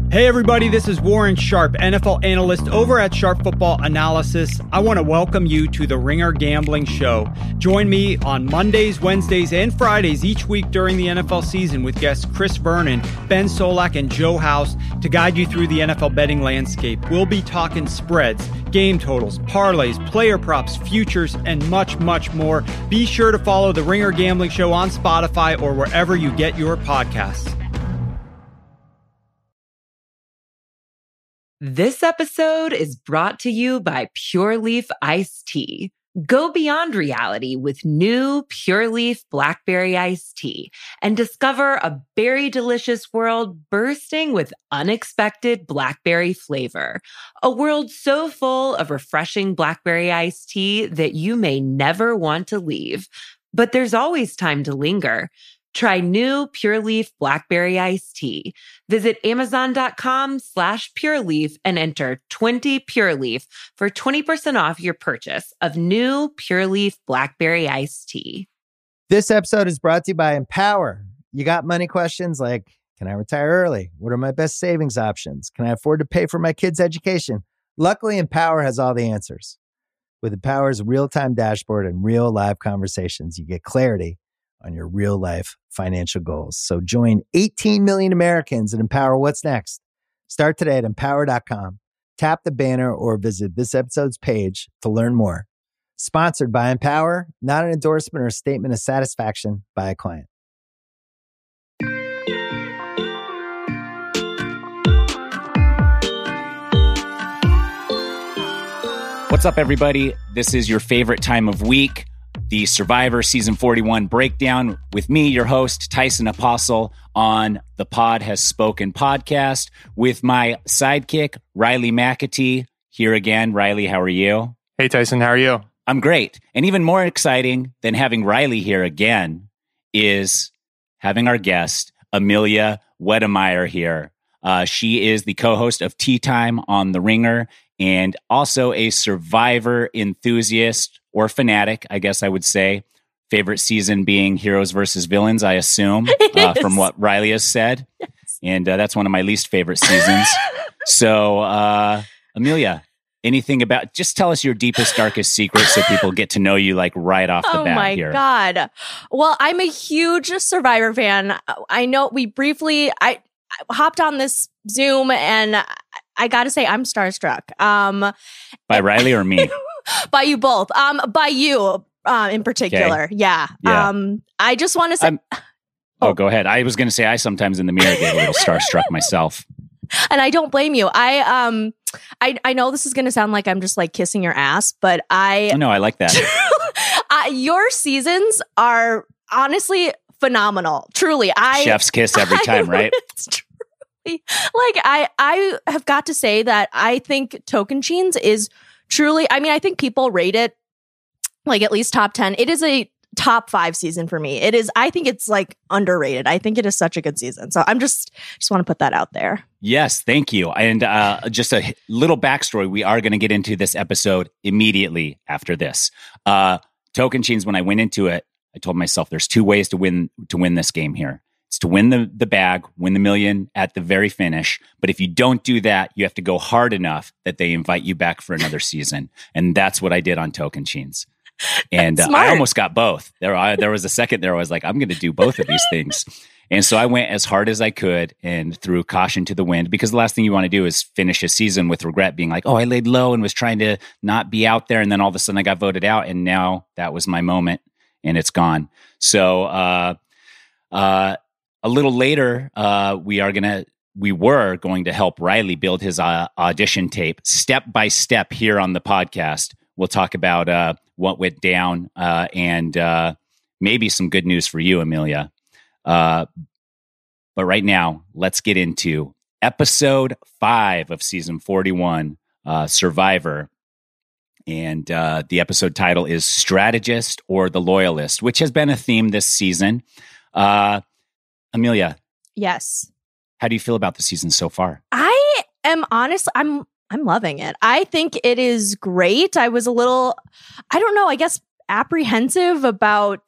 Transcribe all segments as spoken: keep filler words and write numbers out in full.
Hey everybody, this is Warren Sharp, N F L analyst over at Sharp Football Analysis. I want to welcome you to the Ringer Gambling Show. Join me on Mondays, Wednesdays, and Fridays each week during the N F L season with guests Chris Vernon, Ben Solak, and Joe House to guide you through the N F L betting landscape. We'll be talking spreads, game totals, parlays, player props, futures, and much, much more. Be sure to follow the Ringer Gambling Show on Spotify or wherever you get your podcasts. This episode is brought to you by Pure Leaf Iced Tea. Go beyond reality with new Pure Leaf Blackberry Iced Tea and discover a berry delicious world bursting with unexpected blackberry flavor. A world so full of refreshing blackberry iced tea that you may never want to leave. But there's always time to linger. Try new Pure Leaf Blackberry Iced Tea. Visit amazon.com slash Pure Leaf and enter twenty Pure Leaf for twenty percent off your purchase of new Pure Leaf Blackberry Iced Tea. This episode is brought to you by Empower. You got money questions like, can I retire early? What are my best savings options? Can I afford to pay for my kids' education? Luckily, Empower has all the answers. With Empower's real-time dashboard and real live conversations, you get clarity on your real life financial goals. So join eighteen million Americans and empower what's next. Start today at empower dot com. Tap the banner or visit this episode's page to learn more. Sponsored by Empower, not an endorsement or statement of satisfaction by a client. What's up, everybody? This is your favorite time of week, the Survivor Season forty-one breakdown with me, your host, Tyson Apostle, on the Pod Has Spoken podcast with my sidekick, Riley McAtee. Here again. Riley, how are you? Hey, Tyson, how are you? I'm great. And even more exciting than having Riley here again is having our guest, Amelia Wedemeyer, here. Uh, she is the co-host of Tea Time on The Ringer and also a Survivor enthusiast or fanatic, I guess I would say. Favorite season being Heroes versus Villains, I assume, uh, from what Riley has said. Yes. And uh, that's one of my least favorite seasons. So, uh, Amelia, anything about, just tell us your deepest, darkest secret so people get to know you like right off the oh bat my here. God. Well, I'm a huge Survivor fan. I know we briefly, I, I hopped on this Zoom and I, I got to say I'm starstruck. Um, By Riley or me? By you both. Um, by you uh, in particular. Okay. Yeah. yeah. Um, I just want to say. Oh, oh, go ahead. I was going to say I sometimes in the mirror get a little starstruck myself. And I don't blame you. I um, I I know this is going to sound like I'm just like kissing your ass, but I. No, I like that. uh, your seasons are honestly phenomenal. Truly, I chef's kiss every time, I, right? It's true. Like I, I have got to say that I think Tocantins is truly, I mean, I think people rate it like at least top ten. It is a top five season for me. It is, I think it's like underrated. I think it is such a good season. So I'm just, just want to put that out there. Yes, thank you. And uh, just a little backstory. We are going to get into this episode immediately after this. Uh, Tocantins, when I went into it, I told myself there's two ways to win, to win this game here. It's to win the, the bag, win the million at the very finish. But if you don't do that, you have to go hard enough that they invite you back for another season. And that's what I did on Tocantins. And uh, I almost got both. There, I, there was a second there I was like, I'm going to do both of these things. And so I went as hard as I could and threw caution to the wind, because the last thing you want to do is finish a season with regret, being like, oh, I laid low and was trying to not be out there. And then all of a sudden I got voted out. And now that was my moment and it's gone. So, uh, uh, A little later, uh, we are gonna, we were going to help Riley build his uh, audition tape step by step here on the podcast. We'll talk about uh, what went down uh, and uh, maybe some good news for you, Amelia. Uh, but right now, let's get into episode five of season forty-one, uh, Survivor. And uh, the episode title is Strategist or the Loyalist, which has been a theme this season. Uh, Amelia. Yes. How do you feel about the season so far? I am honestly, I'm, I'm loving it. I think it is great. I was a little, I don't know, I guess apprehensive about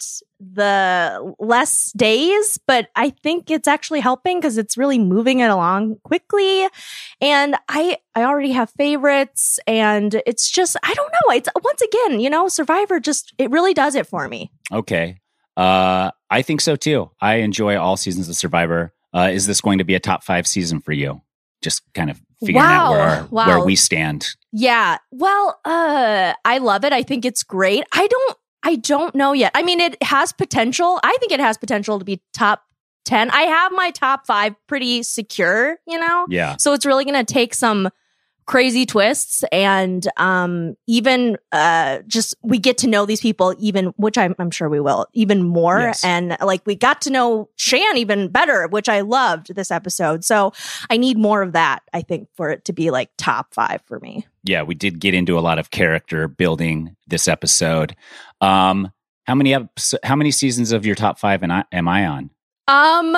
the less days, but I think it's actually helping because it's really moving it along quickly. And I, I already have favorites, and it's just, I don't know. It's once again, you know, Survivor just, it really does it for me. Okay. Uh, I think so too. I enjoy all seasons of Survivor. Uh, is this going to be a top five season for you? Just kind of figuring wow. out where, our, wow. where we stand. Yeah. Well, uh, I love it. I think it's great. I don't, I don't know yet. I mean, it has potential. I think it has potential to be top ten. I have my top five pretty secure, you know? Yeah. So it's really going to take some crazy twists, and um, even uh, just we get to know these people even, which I'm, I'm sure we will, even more. Yes. And like we got to know Shan even better, which I loved this episode. So I need more of that, I think, for it to be like top five for me. Yeah, we did get into a lot of character building this episode. Um, how many episodes, how many seasons of your top five am I, am I on? Um,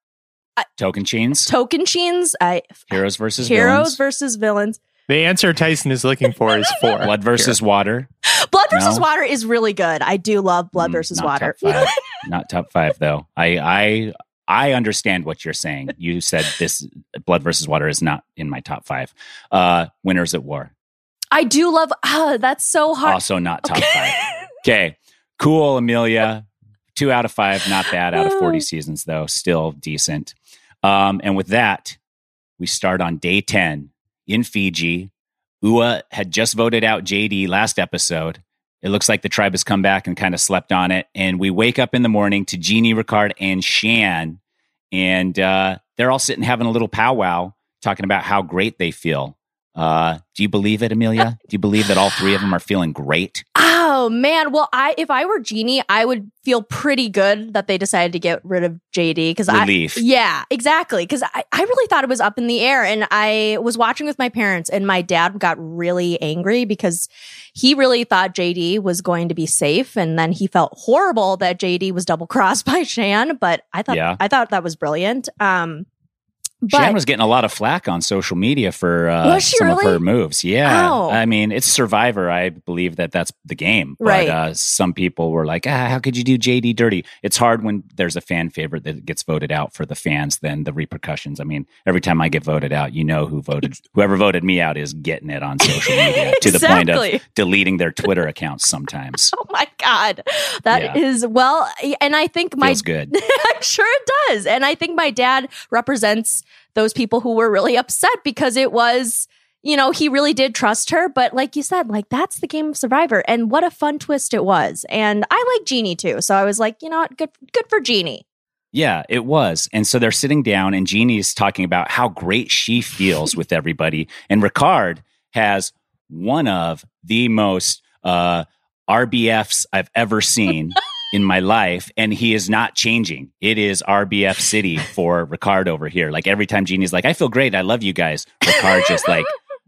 Tocantins, Tocantins, I Heroes versus Heroes Villains. versus Villains. The answer Tyson is looking for is four. Blood versus Water. Blood versus No? Water is really good. I do love Blood Mm, versus not Water. Top five. Not top five though. I I I understand what you're saying. You said this Blood versus Water is not in my top five. Uh, Winners at War. I do love. Ah, that's so hard. Also not top five. Okay, cool, Amelia. Two out of five, not bad out of forty seasons though, still decent. Um, and with that, we start on day ten in Fiji. U A had just voted out J D last episode. It looks like the tribe has come back and kind of slept on it. And we wake up in the morning to Jeannie, Ricard, and Shan. And uh, they're all sitting having a little powwow, talking about how great they feel. Uh, do you believe it, Amelia? Do you believe that all three of them are feeling great? Oh man, well, I if I were Jeannie, I would feel pretty good that they decided to get rid of J D because I Relief. yeah, exactly. Because I, I really thought it was up in the air, and I was watching with my parents, and my dad got really angry because he really thought J D was going to be safe, and then he felt horrible that J D was double crossed by Shan. But I thought Yeah. I thought that was brilliant. Um, But, Shan was getting a lot of flack on social media for uh, Was she some really? of her moves. Yeah. Oh. I mean, it's Survivor. I believe that that's the game. But Right. uh, some people were like, ah, how could you do J D dirty? It's hard when there's a fan favorite that gets voted out for the fans, then the repercussions. I mean, every time I get voted out, you know who voted, whoever voted me out is getting it on social media to the point Exactly. of deleting their Twitter accounts sometimes. oh my God, that is Yeah. well, and I think my Feels good. I'm sure it does. And I think my dad represents those people who were really upset because it was, you know, he really did trust her. But like you said, like that's the game of Survivor. And what a fun twist it was. And I like Jeannie too. So I was like, you know what, good, good for Jeannie. Yeah, it was. And so they're sitting down and Jeannie's talking about how great she feels with everybody. And Ricard has one of the most uh, R B Fs I've ever seen in my life. And he is not changing. It is R B F City for Ricard over here. Like every time Jeannie's like, I feel great. I love you guys. Ricard just like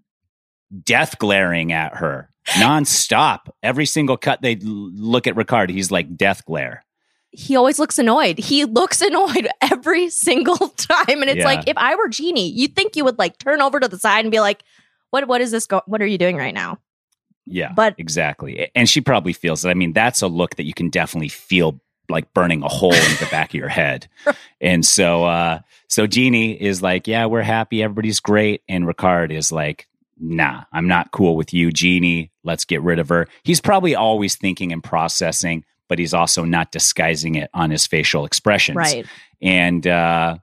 death glaring at her nonstop. Every single cut they l- look at Ricard, he's like death glare. He always looks annoyed. He looks annoyed every single time. And it's Yeah. like, if I were Jeannie, you'd think you would like turn over to the side and be like, what, what is this? Go- what are you doing right now? Yeah, But- exactly. And she probably feels it. I mean, that's a look that you can definitely feel like burning a hole in the back of your head. And so, uh, so Jeannie is like, yeah, we're happy. Everybody's great. And Ricard is like, nah, I'm not cool with you, Jeannie. Let's get rid of her. He's probably always thinking and processing, but he's also not disguising it on his facial expressions. Right. And, uh,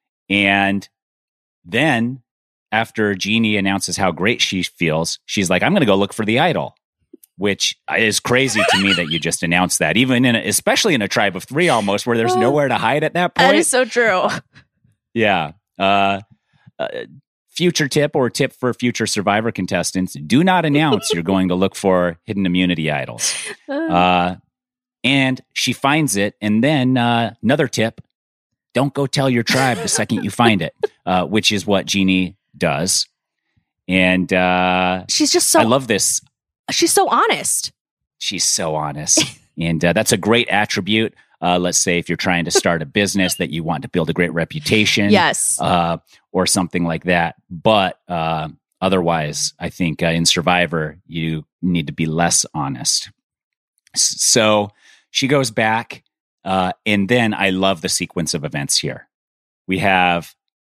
and then after Jeannie announces how great she feels, she's like, I'm going to go look for the idol, which is crazy to me that you just announced that, even in, a, especially in a tribe of three almost where there's nowhere to hide at that point. That is so true. Yeah. Uh, uh, future tip or tip for future Survivor contestants, do not announce you're going to look for hidden immunity idols. Uh, and she finds it. And then uh, another tip, don't go tell your tribe the second you find it, uh, which is what Jeannie does. And uh, She's just so, I love this. she's so honest. She's so honest. And uh, that's a great attribute. Uh, let's say if you're trying to start a business that you want to build a great reputation. Yes. Uh, or something like that. But uh, otherwise, I think uh, in Survivor, you need to be less honest. So she goes back, uh, and then I love the sequence of events here. We have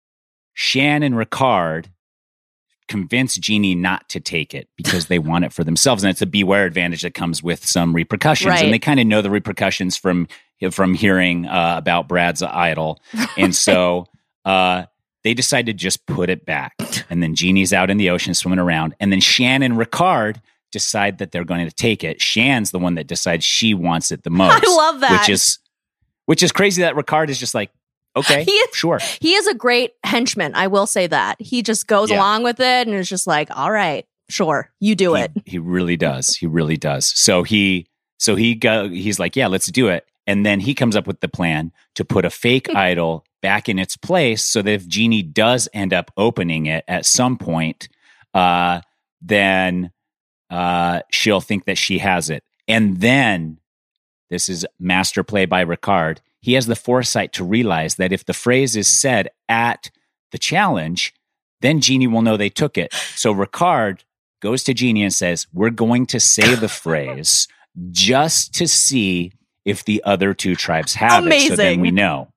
Shan and Ricard convince Jeannie not to take it because they want it for themselves, and it's a beware advantage that comes with some repercussions, Right. and they kind of know the repercussions from from hearing uh, about Brad's idol, and so uh, they decide to just put it back. And then Jeannie's out in the ocean swimming around, and then Shan and Ricard decide that they're going to take it. Shan's the one that decides she wants it the most. I love that. which is which is crazy that Ricard is just like, okay, He is- sure. He is a great henchman. I will say that. He just goes Yeah. along with it and is just like, all right, sure, you do he, it. He really does. He really does. So he, so he go. He's like, yeah, let's do it. And then he comes up with the plan to put a fake idol back in its place, so that if Jeannie does end up opening it at some point, uh, then uh, she'll think that she has it. And then this is master play by Ricard. He has the foresight to realize that if the phrase is said at the challenge, then Jeannie will know they took it. So Ricard goes to Jeannie and says, we're going to say the phrase just to see if the other two tribes have it. So then Amazing. we know.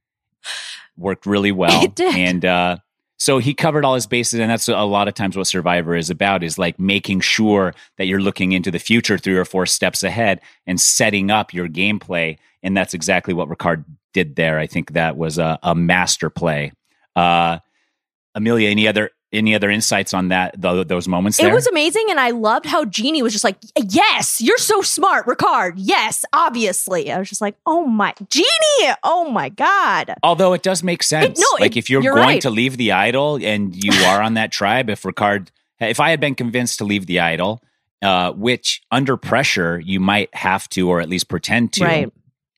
Worked really well. It did. And uh, so he covered all his bases, and that's a lot of times what Survivor is about, is like making sure that you're looking into the future three or four steps ahead and setting up your gameplay. And that's exactly what Ricard did there. I think that was a, a master play. Uh, Amelia, any other any other insights on that? Th- those moments there? It was amazing, and I loved how Jeannie was just like, yes, you're so smart, Ricard. Yes, obviously. I was just like, oh my, Jeannie, oh my God. Although it does make sense. It- no, like it- if you're, you're going right. to leave the idol and you are on that tribe, if Ricard, if I had been convinced to leave the idol, uh, which under pressure you might have to, or at least pretend to. Right.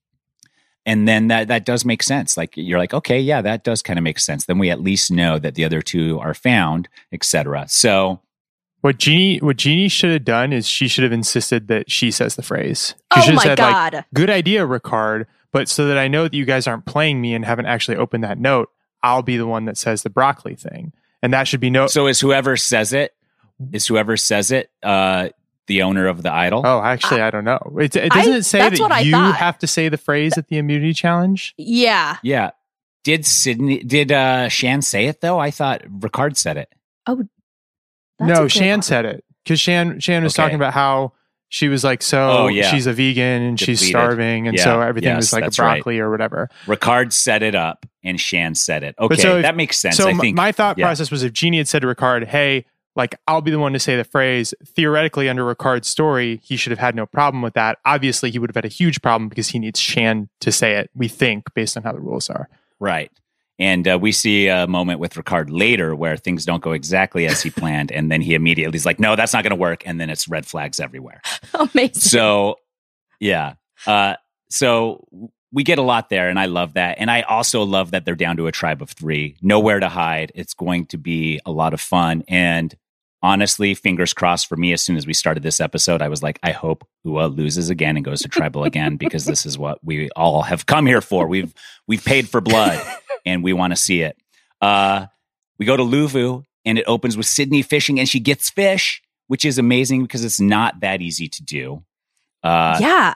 And then that, that does make sense. Like you're like, okay, yeah, that does kind of make sense. Then we at least know that the other two are found, et cetera. So What Jeannie what Jeannie should have done is she should have insisted that she says the phrase. She Oh should have my said, God. like, good idea, Ricard, but so that I know that you guys aren't playing me and haven't actually opened that note, I'll be the one that says the broccoli thing. And that should be no so is whoever says it, is whoever says it, uh, the owner of the idol? Oh, actually, I, don't know. It, it doesn't I- it say that's what I that you thought. have to say the phrase at the immunity challenge? Yeah. Yeah. Did Sydney, did uh, Shan say it though? I thought Ricard said it. That's a No, good Shan one. said it. Because Shan, Shan was Okay. talking about how she was like, so Oh, yeah. she's a vegan and she's Depleted. starving. And Yeah. so everything Yes, was like a that's right. broccoli or whatever. Ricard set it up and Shan said it. Okay, so if- that makes sense. So I m- think my thought yeah. process was if Jeannie had said to Ricard, hey, like, I'll be the one to say the phrase, theoretically under Ricard's story, he should have had no problem with that. Obviously, he would have had a huge problem because he needs Shan to say it, we think, based on how the rules are. Right. And uh, we see a moment with Ricard later where things don't go exactly as he planned. And then he immediately is like, no, that's not going to work. And then it's red flags everywhere. Amazing. So, yeah. Uh, so we get a lot there, and I love that. And I also love that they're down to a tribe of three. Nowhere to hide. It's going to be a lot of fun. And honestly, fingers crossed for me, as soon as we started this episode, I was like, I hope Ua loses again and goes to tribal again, because this is what we all have come here for. We've we've paid for blood, and we want to see it. Uh, we go to Luvu, and it opens with Sydney fishing, and she gets fish, which is amazing because it's not that easy to do. Uh, yeah.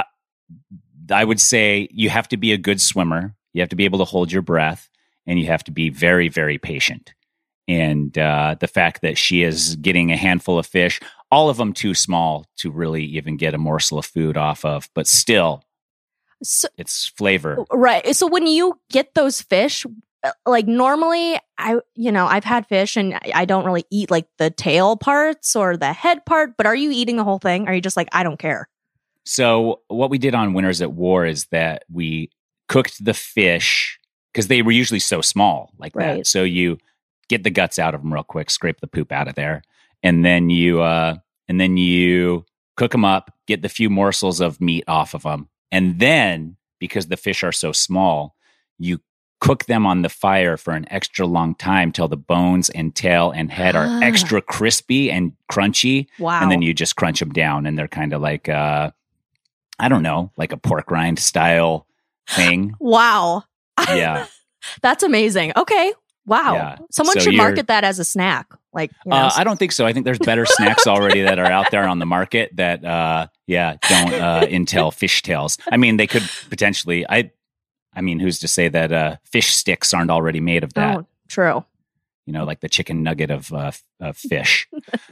I would say you have to be a good swimmer. You have to be able to hold your breath, and you have to be very, very patient. And uh, the fact that she is getting a handful of fish, all of them too small to really even get a morsel of food off of, but still, So, it's flavor. right. So when you get those fish, uh, like normally I, you know, I've had fish and I- I don't really eat like the tail parts or the head part, but are you eating the whole thing? Are you just like, I don't care? So what we did on Winners at War is that we cooked the fish, because they were usually so small like that. Right. So you get the guts out of them real quick, scrape the poop out of there, and then you uh, and then you cook them up, get the few morsels of meat off of them, and then because the fish are so small, you cook them on the fire for an extra long time till the bones and tail and head are Ah. extra crispy and crunchy. Wow. And then you just crunch them down, and they're kind of like, uh, I don't know, like a pork rind style thing. Wow. Yeah. That's amazing. Okay. Wow. Yeah. Someone So should you're- market that as a snack. Like, you know, Uh, I don't think so. I think there's better snacks already that are out there on the market that, uh, yeah, don't uh, entail fishtails. I mean, they could potentially. I, I mean, who's to say that uh, fish sticks aren't already made of that? oh, true. You know, like the chicken nugget of uh, f- of fish.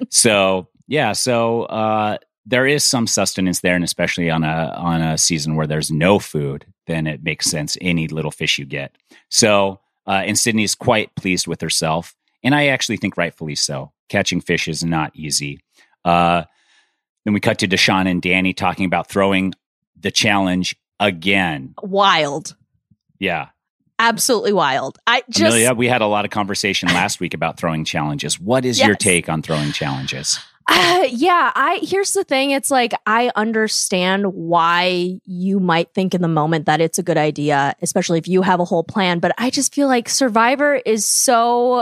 So yeah, so uh, there is some sustenance there, and especially on a on a season where there's no food, then it makes sense any little fish you get. So, uh, and Sydney's quite pleased with herself. And I actually think rightfully so. Catching fish is not easy. Uh, then we cut to Deshaun and Danny talking about throwing the challenge again. Wild. Yeah. Absolutely wild. I just, Amelia, we had a lot of conversation last week about throwing challenges. What is your Yes. take on throwing challenges? uh, yeah, I, here's the thing. It's like, I understand why you might think in the moment that it's a good idea, especially if you have a whole plan. But I just feel like Survivor is so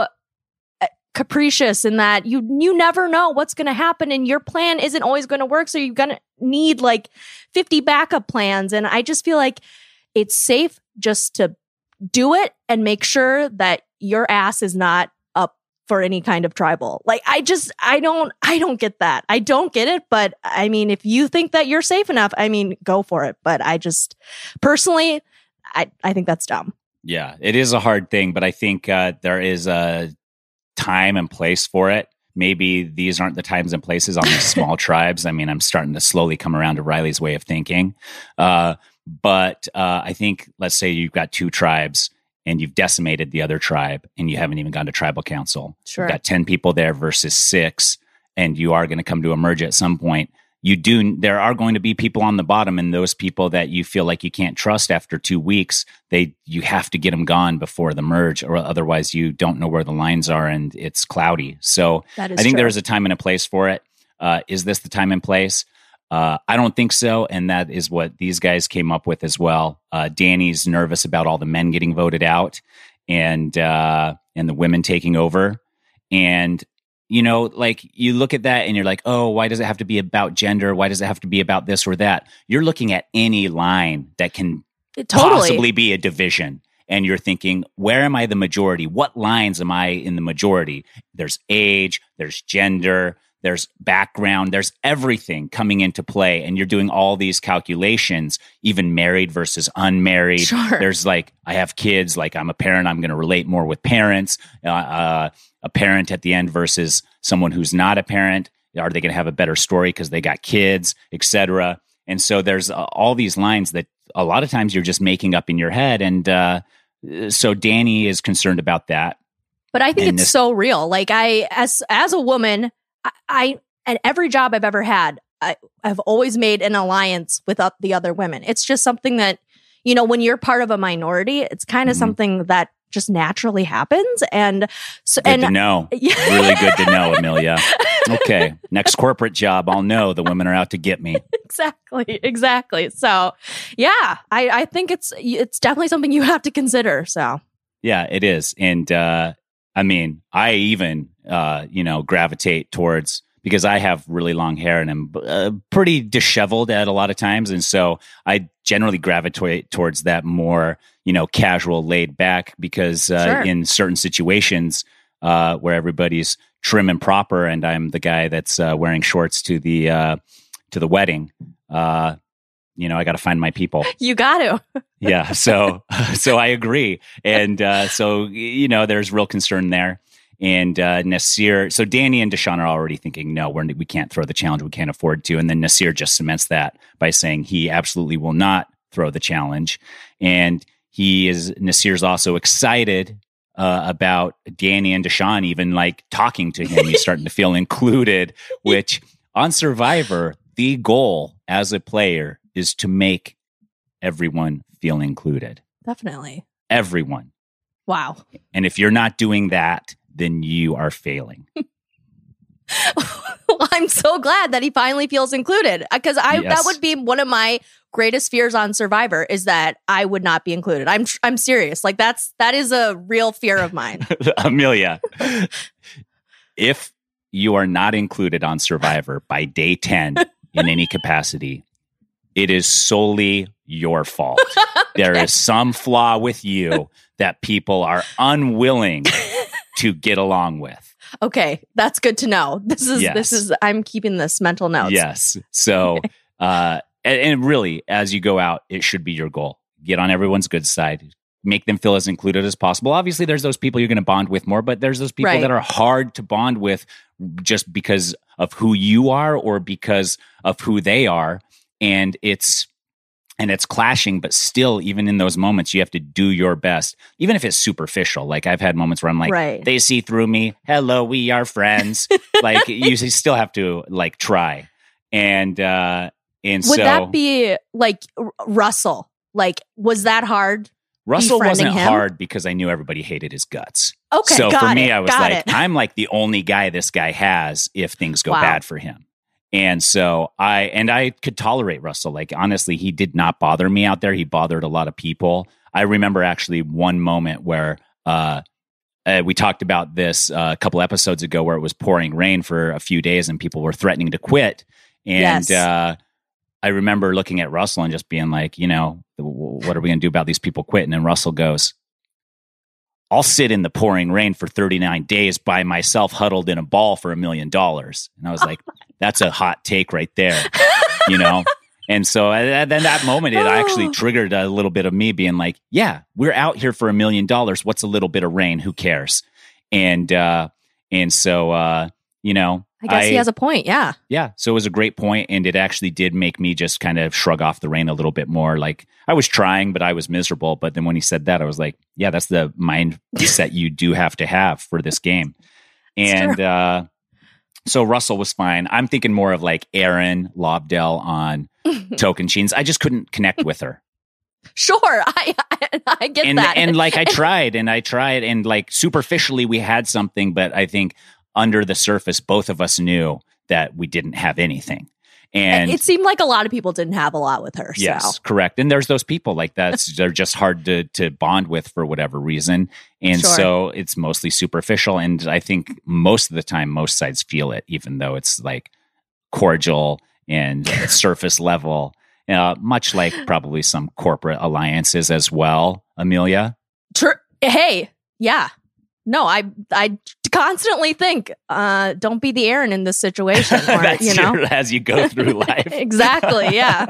capricious in that you you never know what's going to happen, and your plan isn't always going to work, so you're going to need like fifty backup plans. And I just feel like it's safe just to do it and make sure that your ass is not up for any kind of tribal. Like, I just I don't I don't get that. I don't get it, but I mean, if you think that you're safe enough, I mean, go for it. But I just personally I I think that's dumb. Yeah, it is a hard thing, but I think uh, there is a time and place for it. Maybe these aren't the times and places on these small tribes. I mean, I'm starting to slowly come around to Riley's way of thinking. Uh, but uh, I think, let's say you've got two tribes and you've decimated the other tribe and you haven't even gone to tribal council. Sure. You've got ten people there versus six, and you are going to come to a merge at some point. You do, there are going to be people on the bottom, and those people that you feel like you can't trust after two weeks, they, you have to get them gone before the merge, or otherwise you don't know where the lines are and it's cloudy. So That is I think true. there is a time and a place for it. Uh, is this the time and place? Uh, I don't think so. And that is what these guys came up with as well. Uh, Danny's nervous about all the men getting voted out and, uh, and the women taking over. And, you know, like you look at that and you're like, oh, why does it have to be about gender? Why does it have to be about this or that? You're looking at any line that can Totally. possibly be a division. And you're thinking, where am I the majority? What lines am I in the majority? There's age, there's gender, there's background, there's everything coming into play. And you're doing all these calculations, even married versus unmarried. Sure. There's like, I have kids, like I'm a parent, I'm going to relate more with parents. Uh, uh, a parent at the end versus someone who's not a parent. Are they going to have a better story because they got kids, et cetera? And so there's uh, all these lines that a lot of times you're just making up in your head. And uh, so Danny is concerned about that. But I think And it's this- so real. Like, I, as as a woman, I, I and every job I've ever had, I, I've always made an alliance with up the other women. It's just something that, you know, when you're part of a minority, it's kind of Mhm. something that just naturally happens. And so, Good and to know. Yeah. Really good to know, Amelia. Okay, next corporate job, I'll know the women are out to get me. exactly, exactly. So, yeah, I, I think it's it's definitely something you have to consider. So, Yeah, it is. And uh, I mean, I even, uh, you know, gravitate towards, because I have really long hair and I'm uh, pretty disheveled at a lot of times. And so I generally gravitate towards that more, you know, casual, laid back, because uh, Sure. in certain situations uh, where everybody's trim and proper and I'm the guy that's uh, wearing shorts to the uh, to the wedding, uh, you know, I got to find my people. you got to. Yeah. So, so I agree. And, uh, so, you know, there's real concern there. And, uh, Nasir, so Danny and Deshaun are already thinking, no, we're, we can't throw the challenge. We can't afford to. And then Nasir just cements that by saying he absolutely will not throw the challenge. And he is, Nasir's also excited, uh, about Danny and Deshaun even like talking to him. He's starting to feel included, which on Survivor, the goal as a player is to make everyone feel included. Definitely. Everyone. Wow. And if you're not doing that, then you are failing. Well, I'm so glad that he finally feels included, because I Yes. that would be one of my greatest fears on Survivor, is that I would not be included. I'm I'm serious. Like that's that is a real fear of mine. Amelia, if you are not included on Survivor by day ten in any capacity, it is solely your fault. There is some flaw with you that people are unwilling to get along with. Okay, that's good to know. This is Yes. this is I'm keeping this mental notes. Yes. So, uh, and, and really, as you go out, it should be your goal. Get on everyone's good side. Make them feel as included as possible. Obviously, there's those people you're going to bond with more, but there's those people Right. that are hard to bond with just because of who you are or because of who they are. And it's and it's clashing, but still, even in those moments, you have to do your best, even if it's superficial. Like I've had moments where I'm like, Right. they see through me. Hello, we are friends. Like you still have to like try. And uh, and Would so that be like R- Russell? Like, was that hard? Russell wasn't befriending him? hard because I knew everybody hated his guts. Okay, so got for me, it, I was got like, it. I'm like the only guy this guy has if things go Wow. bad for him. And so I and I could tolerate Russell. Like honestly, he did not bother me out there. He bothered a lot of people. I remember actually one moment where uh, uh, we talked about this uh, a couple episodes ago, where it was pouring rain for a few days and people were threatening to quit. And Yes. uh, I remember looking at Russell and just being like, you know, what are we going to do about these people quitting? And Russell goes, I'll sit in the pouring rain for thirty-nine days by myself, huddled in a ball for a million dollars. And I was like, that's a hot take right there, you know? And so uh, then that moment, it actually triggered a little bit of me being like, yeah, we're out here for a million dollars. What's a little bit of rain? Who cares? And, uh, and so, uh, you know, I guess he has a point. Yeah. yeah. So it was a great point, and it actually did make me just kind of shrug off the rain a little bit more. Like I was trying, but I was miserable. But then when he said that, I was like, yeah, that's the mindset you do have to have for this game. And uh, so Russell was fine. I'm thinking more of like Aaron Lobdell on Tocantins. I just couldn't connect with her. Sure. I I, I get And, that. and like I tried and I tried and like superficially we had something, but I think under the surface, both of us knew that we didn't have anything. And it seemed like a lot of people didn't have a lot with her. yes, So. correct. And there's those people like that. They're just hard to to bond with for whatever reason. And Sure. so it's mostly superficial. And I think most of the time, most sides feel it, even though it's like cordial and surface level, uh, much like probably some corporate alliances as well, Amelia. True. Hey, yeah. No, I I constantly think, uh, don't be the Aaron in this situation. Or, That's you know, your, as you go through life. exactly. Yeah.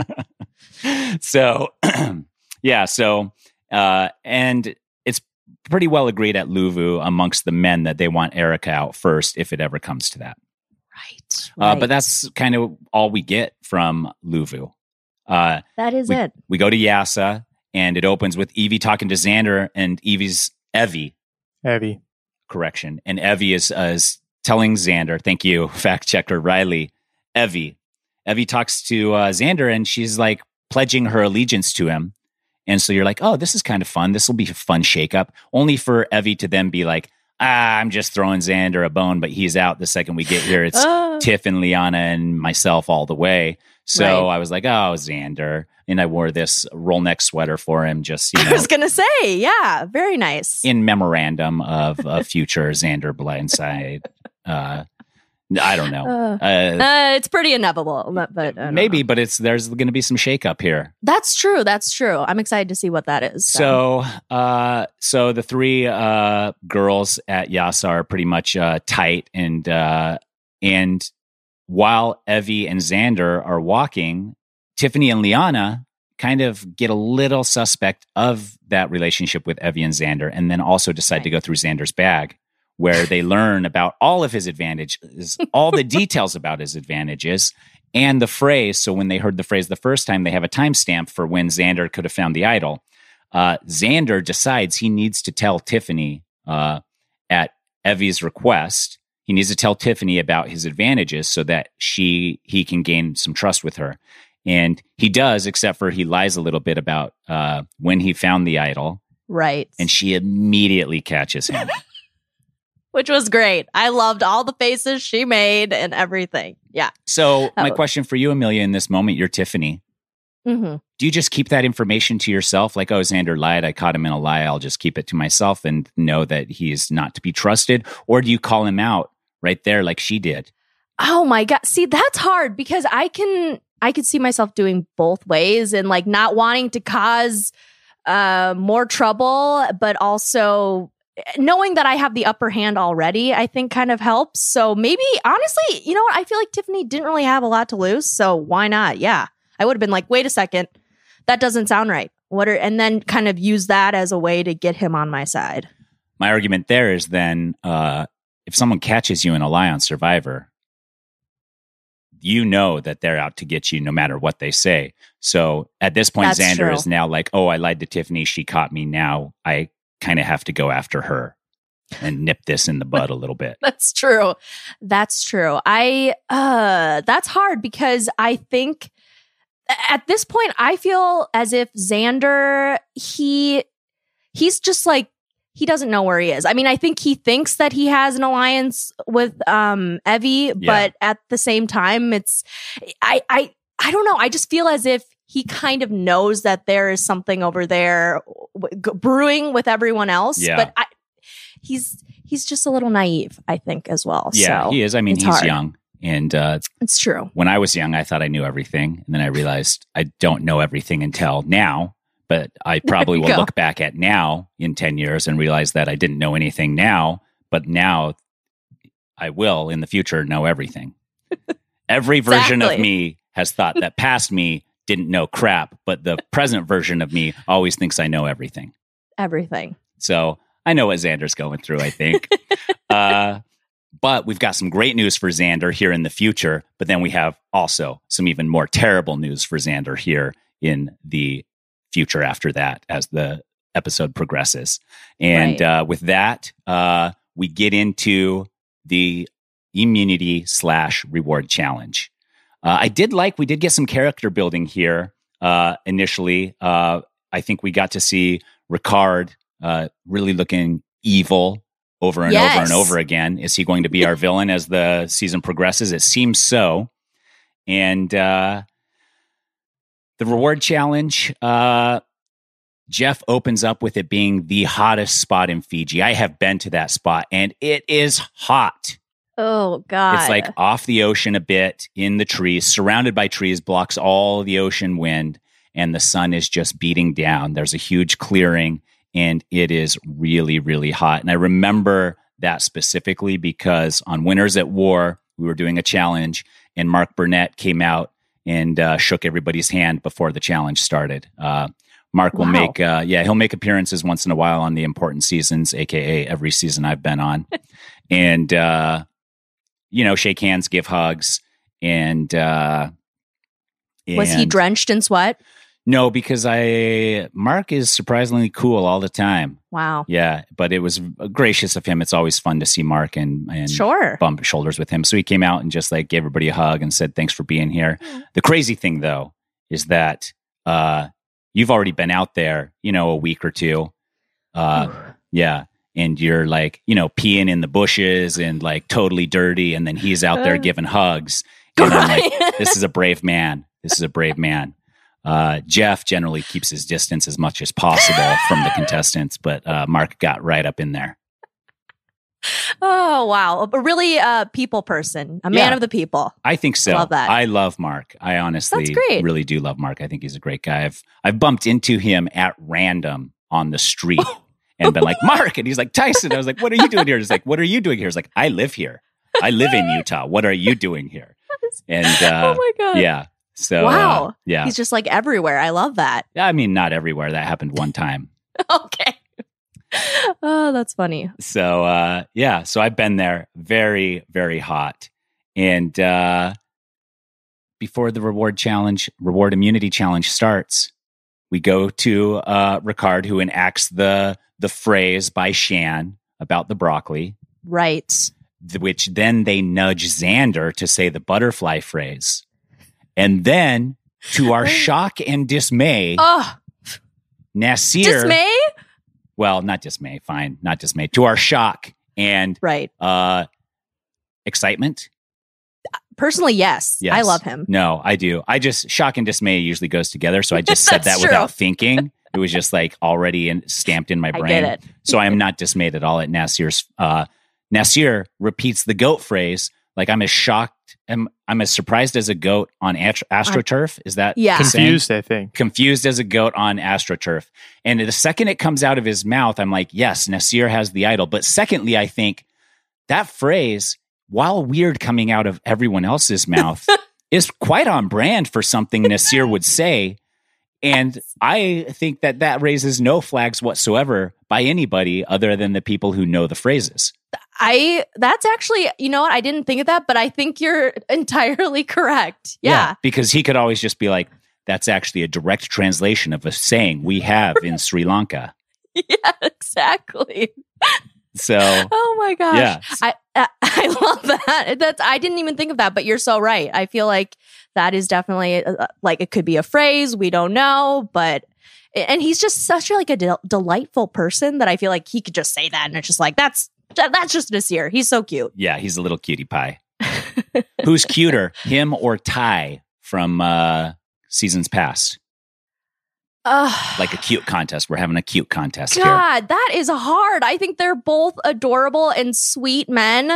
So, yeah. So, uh, and it's pretty well agreed at Luvu amongst the men that they want Erica out first if it ever comes to that. Right. Uh, right. but that's kind of all we get from Luvu. Uh, that is we, it. we go to Yasa, and it opens with Evie talking to Xander, and Evie's Evie. Evie. Correction. And Evie is, uh, is telling Xander, thank you, fact checker Riley, Evie. Evie talks to uh, Xander, and she's like pledging her allegiance to him. And so you're like, oh, this is kind of fun. This will be a fun shakeup. Only for Evie to then be like, ah, I'm just throwing Xander a bone, but he's out the second we get here. It's Uh. Tiff and Liana and myself all the way. So Right. I was like, oh, Xander. And I wore this roll neck sweater for him, just, you I know, was gonna say, yeah, very nice. in memorandum of a future Xander blindside. Uh, I don't know. Uh, Uh, uh, it's pretty inevitable, but, but I don't maybe, know. but it's there's going to be some shakeup here. That's true. That's true. I'm excited to see what that is. So, uh, so the three uh, girls at Yasa are pretty much uh, tight, and uh, and while Evie and Xander are walking, Tiffany and Liana kind of get a little suspect of that relationship with Evie and Xander, and then also decide Right. to go through Xander's bag, where they learn about all of his advantages, all the details about his advantages, and the phrase. So when they heard the phrase the first time, they have a timestamp for when Xander could have found the idol. Uh, Xander decides he needs to tell Tiffany uh, at Evie's request. He needs to tell Tiffany about his advantages so that she he can gain some trust with her. And he does, except for he lies a little bit about uh, when he found the idol. right. And she immediately catches him. Which was great. I loved all the faces she made and everything. Yeah. So my Oh. question for you, Amelia, in this moment, you're Tiffany. Mm-hmm. Do you just keep that information to yourself? Like, oh, Xander lied. I caught him in a lie. I'll just keep it to myself and know that he is not to be trusted. Or do you call him out right there like she did? Oh my God. See, that's hard because I can, I could see myself doing both ways and like not wanting to cause uh, more trouble, but also knowing that I have the upper hand already, I think kind of helps. So maybe, honestly, you know what? I feel like Tiffany didn't really have a lot to lose. So why not? Yeah. I would have been like, wait a second. That doesn't sound right. What are, and then kind of use that as a way to get him on my side. My argument there is then uh, if someone catches you in a lie on Survivor, you know that they're out to get you no matter what they say. So at this point, That's Xander true. is now like, oh, I lied to Tiffany. She caught me. Now I kind of have to go after her and nip this in the bud a little bit. That's true. That's true. I, uh, that's hard because I think at this point, I feel as if Xander, he, he's just like, he doesn't know where he is. I mean, I think he thinks that he has an alliance with um, Evie, Yeah. but at the same time, it's, I, I, I don't know. I just feel as if he kind of knows that there is something over there w- g- brewing with everyone else. Yeah. But I, he's, he's just a little naive, I think, as well. Yeah, so he is. I mean, it's he's hard. young. And uh, It's true. when I was young, I thought I knew everything. And then I realized I don't know everything until now. But I probably you will go. look back at now in ten years and realize that I didn't know anything now. But now I will in the future know everything. Every version of Exactly. me has thought that past me didn't know crap. But the present version of me always thinks I know everything. Everything. So I know what Xander's going through, I think. uh, but we've got some great news for Xander here in the future. But then we have also some even more terrible news for Xander here in the future after that as the episode progresses. And Right. uh, with that, uh, we get into the immunity slash reward challenge. Uh, I did like, we did get some character building here uh, initially. Uh, I think we got to see Ricard uh, really looking evil over and over Yes. and over again. Is he going to be our villain as the season progresses? It seems so. And uh, the reward challenge, uh, Jeff opens up with it being the hottest spot in Fiji. I have been to that spot and it is hot. Oh, God. It's like off the ocean a bit in the trees, surrounded by trees, blocks all the ocean wind, and the sun is just beating down. There's a huge clearing, and it is really, really hot. And I remember that specifically because on Winners at War, we were doing a challenge, and Mark Burnett came out and uh, shook everybody's hand before the challenge started. Uh, Mark will Wow. make, uh, yeah, he'll make appearances once in a while on the important seasons, A K A every season I've been on. and, uh, you know, shake hands, give hugs. And, uh, Was he and- drenched in sweat? No, because I, Mark is surprisingly cool all the time. Wow. Yeah. But it was gracious of him. It's always fun to see Mark and, and Sure. bump shoulders with him. So he came out and just like gave everybody a hug and said, thanks for being here. The crazy thing though, is that, uh, you've already been out there, you know, a week or two. Uh, yeah. And you're like, you know, peeing in the bushes and like totally dirty. And then he's out there Uh. giving hugs. And I'm like, Right. this is a brave man. This is a brave man. Uh, Jeff generally keeps his distance as much as possible from the contestants, but uh, Mark got right up in there. Oh, wow. A really uh, people person, a man Yeah. of the people. I think so. Love that. I love Mark. I honestly That's great. really do love Mark. I think he's a great guy. I've I've bumped into him at random on the street and been like, Mark, and he's like, Tyson. I was like, what are you doing here? He's like, what are you doing here? He's like, I live here. I live in Utah. What are you doing here? And uh, oh, my God. yeah. So Wow. uh, yeah. He's just like everywhere. I love that. I mean, not everywhere. That happened one time. Okay. Oh, that's funny. So uh yeah, so I've been there. Very, very hot. And uh before the reward challenge, reward immunity challenge starts, we go to uh Ricard, who enacts the the phrase by Shan about the broccoli, Right. th- which then they nudge Xander to say the butterfly phrase. And then to our shock and dismay, Oh, Nasir dismay? well, not dismay, fine, not dismay. To our shock and Right. uh excitement. Personally, yes. Yes. I love him. No, I do. I just shock and dismay usually goes together. So I just said that That's without true. thinking. It was just like already in, stamped in my I brain. get it. So I am not dismayed at all at Nasir's. Uh, Nasir repeats the goat phrase Like I'm as shocked, I'm, I'm as surprised as a goat on Ast- AstroTurf. Is that Yeah. Confused, I think. Confused as a goat on AstroTurf. And the second it comes out of his mouth, I'm like, yes, Naseer has the idol. But secondly, I think that phrase, while weird coming out of everyone else's mouth, is quite on brand for something Naseer would say. And I think that that raises no flags whatsoever by anybody other than the people who know the phrases. I that's actually, you know what? I didn't think of that, but I think you're entirely correct. Yeah. Because he could always just be like, that's actually a direct translation of a saying we have in Sri Lanka. Yeah, exactly. So, oh my gosh. Yeah. I, I I love that. That's I didn't even think of that, but you're so right. I feel like that is definitely uh, like it could be a phrase, we don't know, but and he's just such a, like a del- delightful person that I feel like he could just say that and it's just like that's that's just Naseer. He's so cute. Yeah, he's a little cutie pie. Who's cuter, him or Ty from uh, seasons past? Uh, Like a cute contest. We're having a cute contest here. God, that is hard. I think they're both adorable and sweet men.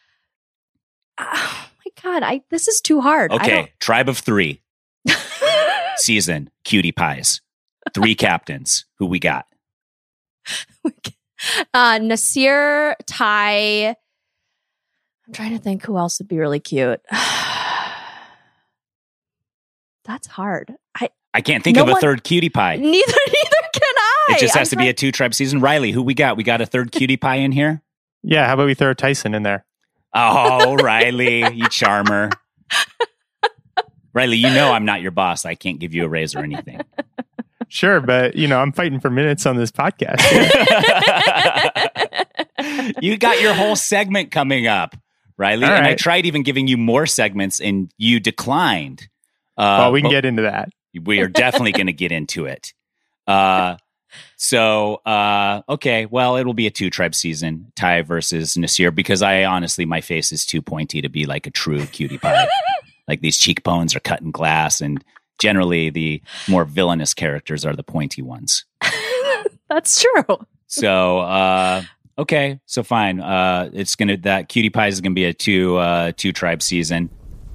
Oh my God, I this is too hard. I Okay, don't- Tribe of Three season, cutie pies. Three captains. Who we got? uh, Naseer, Ty. I'm trying to think who else would be really cute. That's hard. I I can't think No of a one- third cutie pie. neither neither can I. It just has I'm to be try- a two tribe season. Riley, who we got? We got a third cutie pie in here? Yeah, how about we throw Tyson in there? Oh, Riley, you charmer. Riley, you know I'm not your boss. I can't give you a raise or anything. Sure, but you know, I'm fighting for minutes on this podcast. You got your whole segment coming up, Riley. All And I right. tried even giving you more segments and you declined. Uh, well, we can but get into that. we are definitely going to get into it. Uh, so, uh, okay, well, it'll be a two tribe season, Ty versus Naseer, because I honestly, my face is too pointy to be like a true cutie pie. Like these cheekbones are cut in glass, and generally the more villainous characters are the pointy ones. That's true. So, uh, okay, so fine. Uh, it's gonna that cutie pie is gonna be a two uh, two tribe season.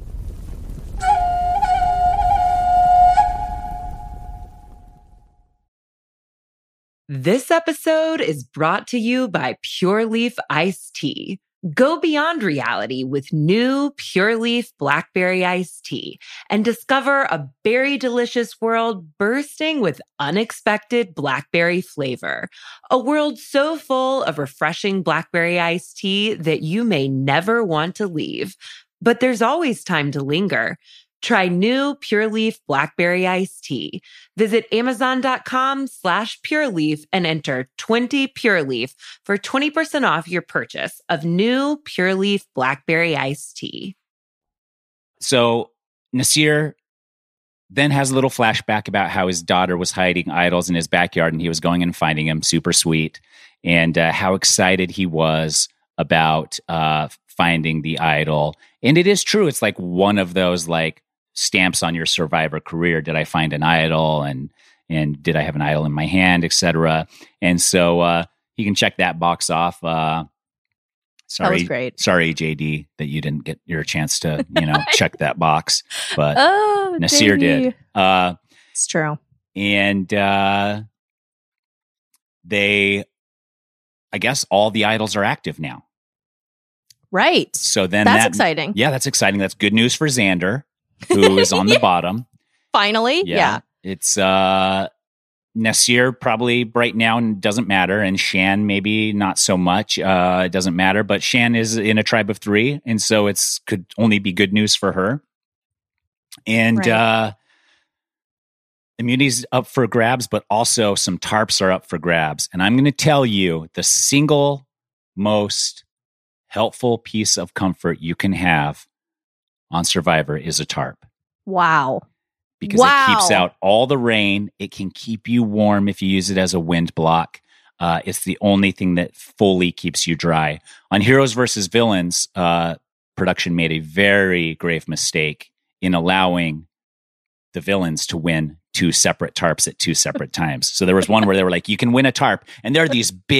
This episode is brought to you by Pure Leaf Iced Tea. Go beyond reality with new Pure Leaf Blackberry Iced Tea and discover a berry delicious world bursting with unexpected blackberry flavor. A world so full of refreshing blackberry iced tea that you may never want to leave. But there's always time to linger. Try new Pure Leaf Blackberry Iced Tea. Visit amazon.com slash Pure Leaf and enter twenty Pure Leaf for twenty percent off your purchase of new Pure Leaf Blackberry Iced Tea. So Naseer then has a little flashback about how his daughter was hiding idols in his backyard and he was going and finding them. Super sweet. And uh, how excited he was about uh, finding the idol. And it is true. It's like one of those like stamps on your Survivor career. Did I find an idol? And and did I have an idol in my hand, et cetera. And so uh, he can check that box off. Uh, sorry, That was great. Sorry, J D, that you didn't get your chance to, you know, check that box. But Oh, Naseer J D. did. Uh, It's true. and uh, they, I guess all the idols are active now. Right. So then That's that, exciting. Yeah, that's exciting. That's good news for Xander, who is on the Yeah. bottom. Finally. Yeah. Yeah. It's uh Naseer probably right now doesn't matter, and Shan maybe not so much. Uh it doesn't matter, but Shan is in a tribe of three, and so it's could only be good news for her. And Right. uh immunity's up for grabs, but also some tarps are up for grabs. And I'm gonna tell you the single most helpful piece of comfort you can have on Survivor is a tarp. Wow. Because Wow. it keeps out all the rain. It can keep you warm if you use it as a wind block. Uh, it's the only thing that fully keeps you dry. On Heroes versus Villains, uh, production made a very grave mistake in allowing the villains to win two separate tarps at two separate times. So there was one where they were like, you can win a tarp. And there are these big,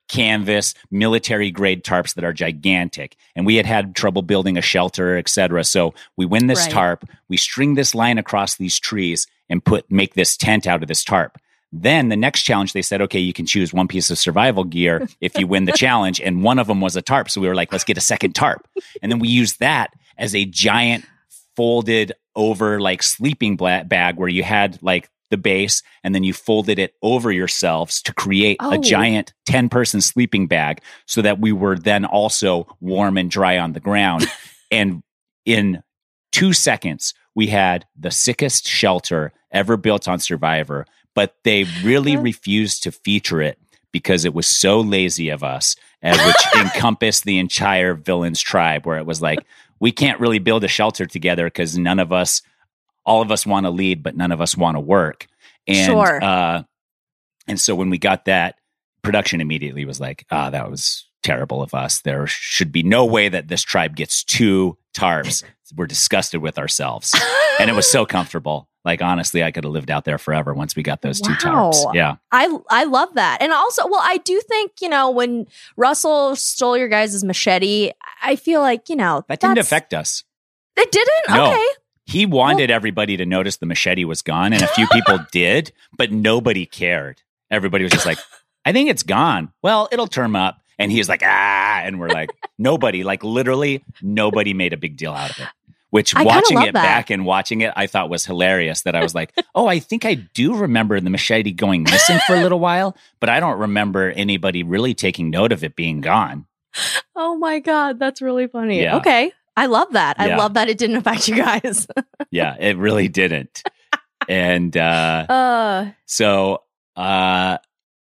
canvas, military grade tarps that are gigantic. And we had had trouble building a shelter, et cetera. So we win this Right. tarp, we string this line across these trees and put make this tent out of this tarp. Then the next challenge, they said, okay, you can choose one piece of survival gear if you win the challenge. And one of them was a tarp. So we were like, let's get a second tarp. And then we used that as a giant folded over like sleeping bla- bag where you had like the base and then you folded it over yourselves to create Oh. a giant ten person sleeping bag so that we were then also warm and dry on the ground. And in two seconds, we had the sickest shelter ever built on Survivor, but they really refused to feature it because it was so lazy of us, and which encompassed the entire villains tribe, where it was like, we can't really build a shelter together because none of us, all of us want to lead, but none of us want to work. And, Sure. uh, and so when we got that, production immediately was like, ah, that was terrible of us. There should be no way that this tribe gets two tarps. We're disgusted with ourselves. And it was so comfortable. Like, honestly, I could have lived out there forever once we got those two Wow. tarps. Yeah. I I love that. And also, well, I do think, you know, when Russell stole your guys' machete, I feel like, you know, That didn't that's- affect us. It didn't? No. Okay. He wanted everybody to notice the machete was gone, and a few people did, but nobody cared. Everybody was just like, I think it's gone. Well, it'll turn up. And he was like, ah, and we're like, nobody, like literally nobody made a big deal out of it. Which I kinda watching love it that. back and watching it, I thought was hilarious that I was like, oh, I think I do remember the machete going missing for a little while, but I don't remember anybody really taking note of it being gone. Oh my God, that's really funny. Yeah. Okay. I love that. I Yeah. love that it didn't affect you guys. Yeah, it really didn't. And uh, uh so uh,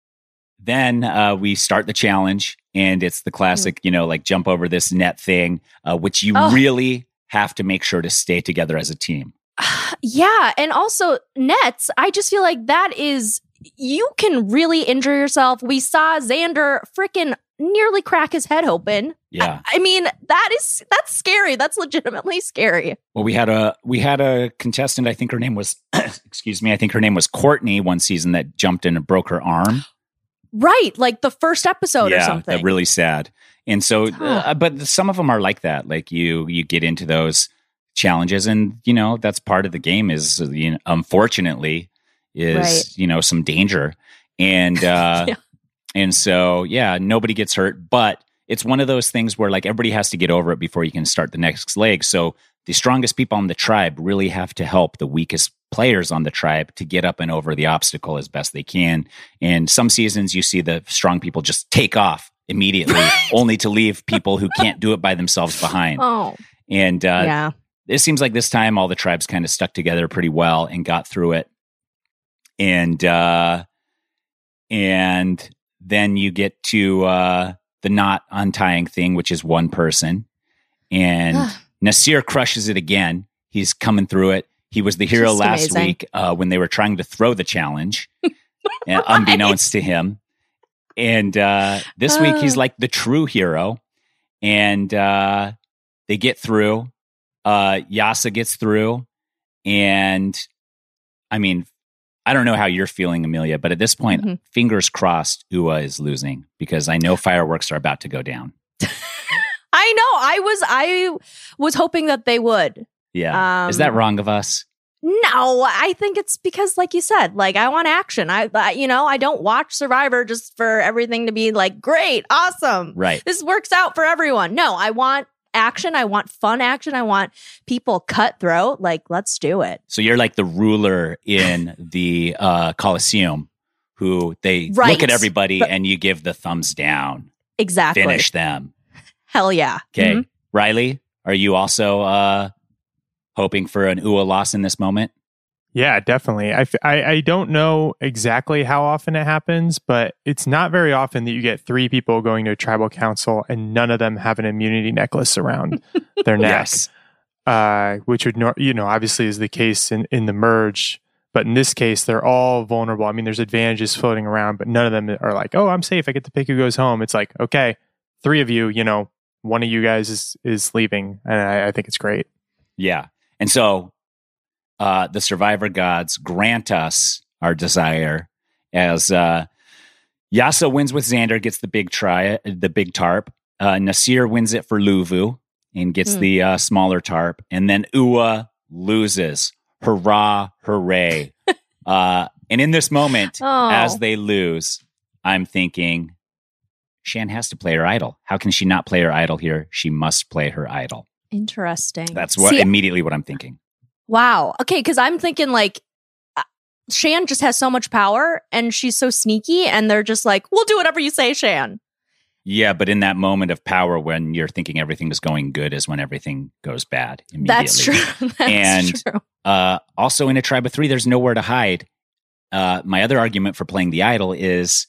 then uh, we start the challenge, and it's the classic, you know, like jump over this net thing, uh, which you Oh. really have to make sure to stay together as a team. yeah. And also nets, I just feel like that is, you can really injure yourself. We saw Xander freaking nearly crack his head open. Yeah. I, I mean, that is, that's scary. That's legitimately scary. Well, we had a we had a contestant. I think her name was, excuse me. I think her name was Courtney. One season that jumped in and broke her arm. Right. Like the first episode or Yeah, something. that really sad. And so, Huh. uh, but some of them are like that. Like you, you get into those challenges, and you know that's part of the game. Is you know, unfortunately, is Right. you know some danger, and uh, Yeah. and so yeah, nobody gets hurt, but it's one of those things where like everybody has to get over it before you can start the next leg. So the strongest people on the tribe really have to help the weakest players on the tribe to get up and over the obstacle as best they can. And some seasons you see the strong people just take off immediately, only to leave people who can't do it by themselves behind. Oh, And uh, yeah. it seems like this time all the tribes kind of stuck together pretty well and got through it. And uh, and then you get to uh, the knot untying thing, which is one person. And Nasir crushes it again. He's coming through it. He was the hero Just last amazing. week uh, when they were trying to throw the challenge, uh, unbeknownst to him. And uh, this week he's Oh. like the true hero. And uh, they get through. Uh, Yasa gets through. And I mean, I don't know how you're feeling, Amelia, but at this point, Mhm. fingers crossed, U A is losing because I know fireworks are about to go down. I know. I was I was hoping that they would. Yeah. Is that Um, wrong of us? No, I think it's because, like you said, like I want action. I, I, you know, I don't watch Survivor just for everything to be like great, awesome. Right. This works out for everyone. No, I want action. I want fun action. I want people cutthroat. Like, let's do it. So you're like the ruler in the uh, Coliseum who they look Right. at everybody But- and you give the thumbs down. Exactly. Finish them. Hell yeah. Okay. Mhm. Riley, are you also uh, hoping for an U A loss in this moment? Yeah, definitely. I, f- I, I don't know exactly how often it happens, but it's not very often that you get three people going to a tribal council and none of them have an immunity necklace around their neck, Yes. uh, which would, nor- you know, obviously is the case in, in the merge. But in this case, they're all vulnerable. I mean, there's advantages floating around, but none of them are like, oh, I'm safe. I get to pick who goes home. It's like, okay, three of you, you know, one of you guys is, is leaving. And I, I think it's great. Yeah. And so uh, the survivor gods grant us our desire as, uh, Yasa wins with Xander, gets the big try, the big tarp. Uh, Naseer wins it for Luvu and gets mm. the uh, smaller tarp. And then Ua loses. Hurrah, hooray. uh, and in this moment, oh. as they lose, I'm thinking, Shan has to play her idol. How can she not play her idol here? She must play her idol. Interesting. That's what See, immediately what I'm thinking. Wow. Okay, because I'm thinking like, Shan just has so much power and she's so sneaky and they're just like, we'll do whatever you say, Shan. Yeah, but in that moment of power when you're thinking everything is going good is when everything goes bad immediately. That's true. That's and true. Uh, also in a tribe of three, there's nowhere to hide. Uh, my other argument for playing the idol is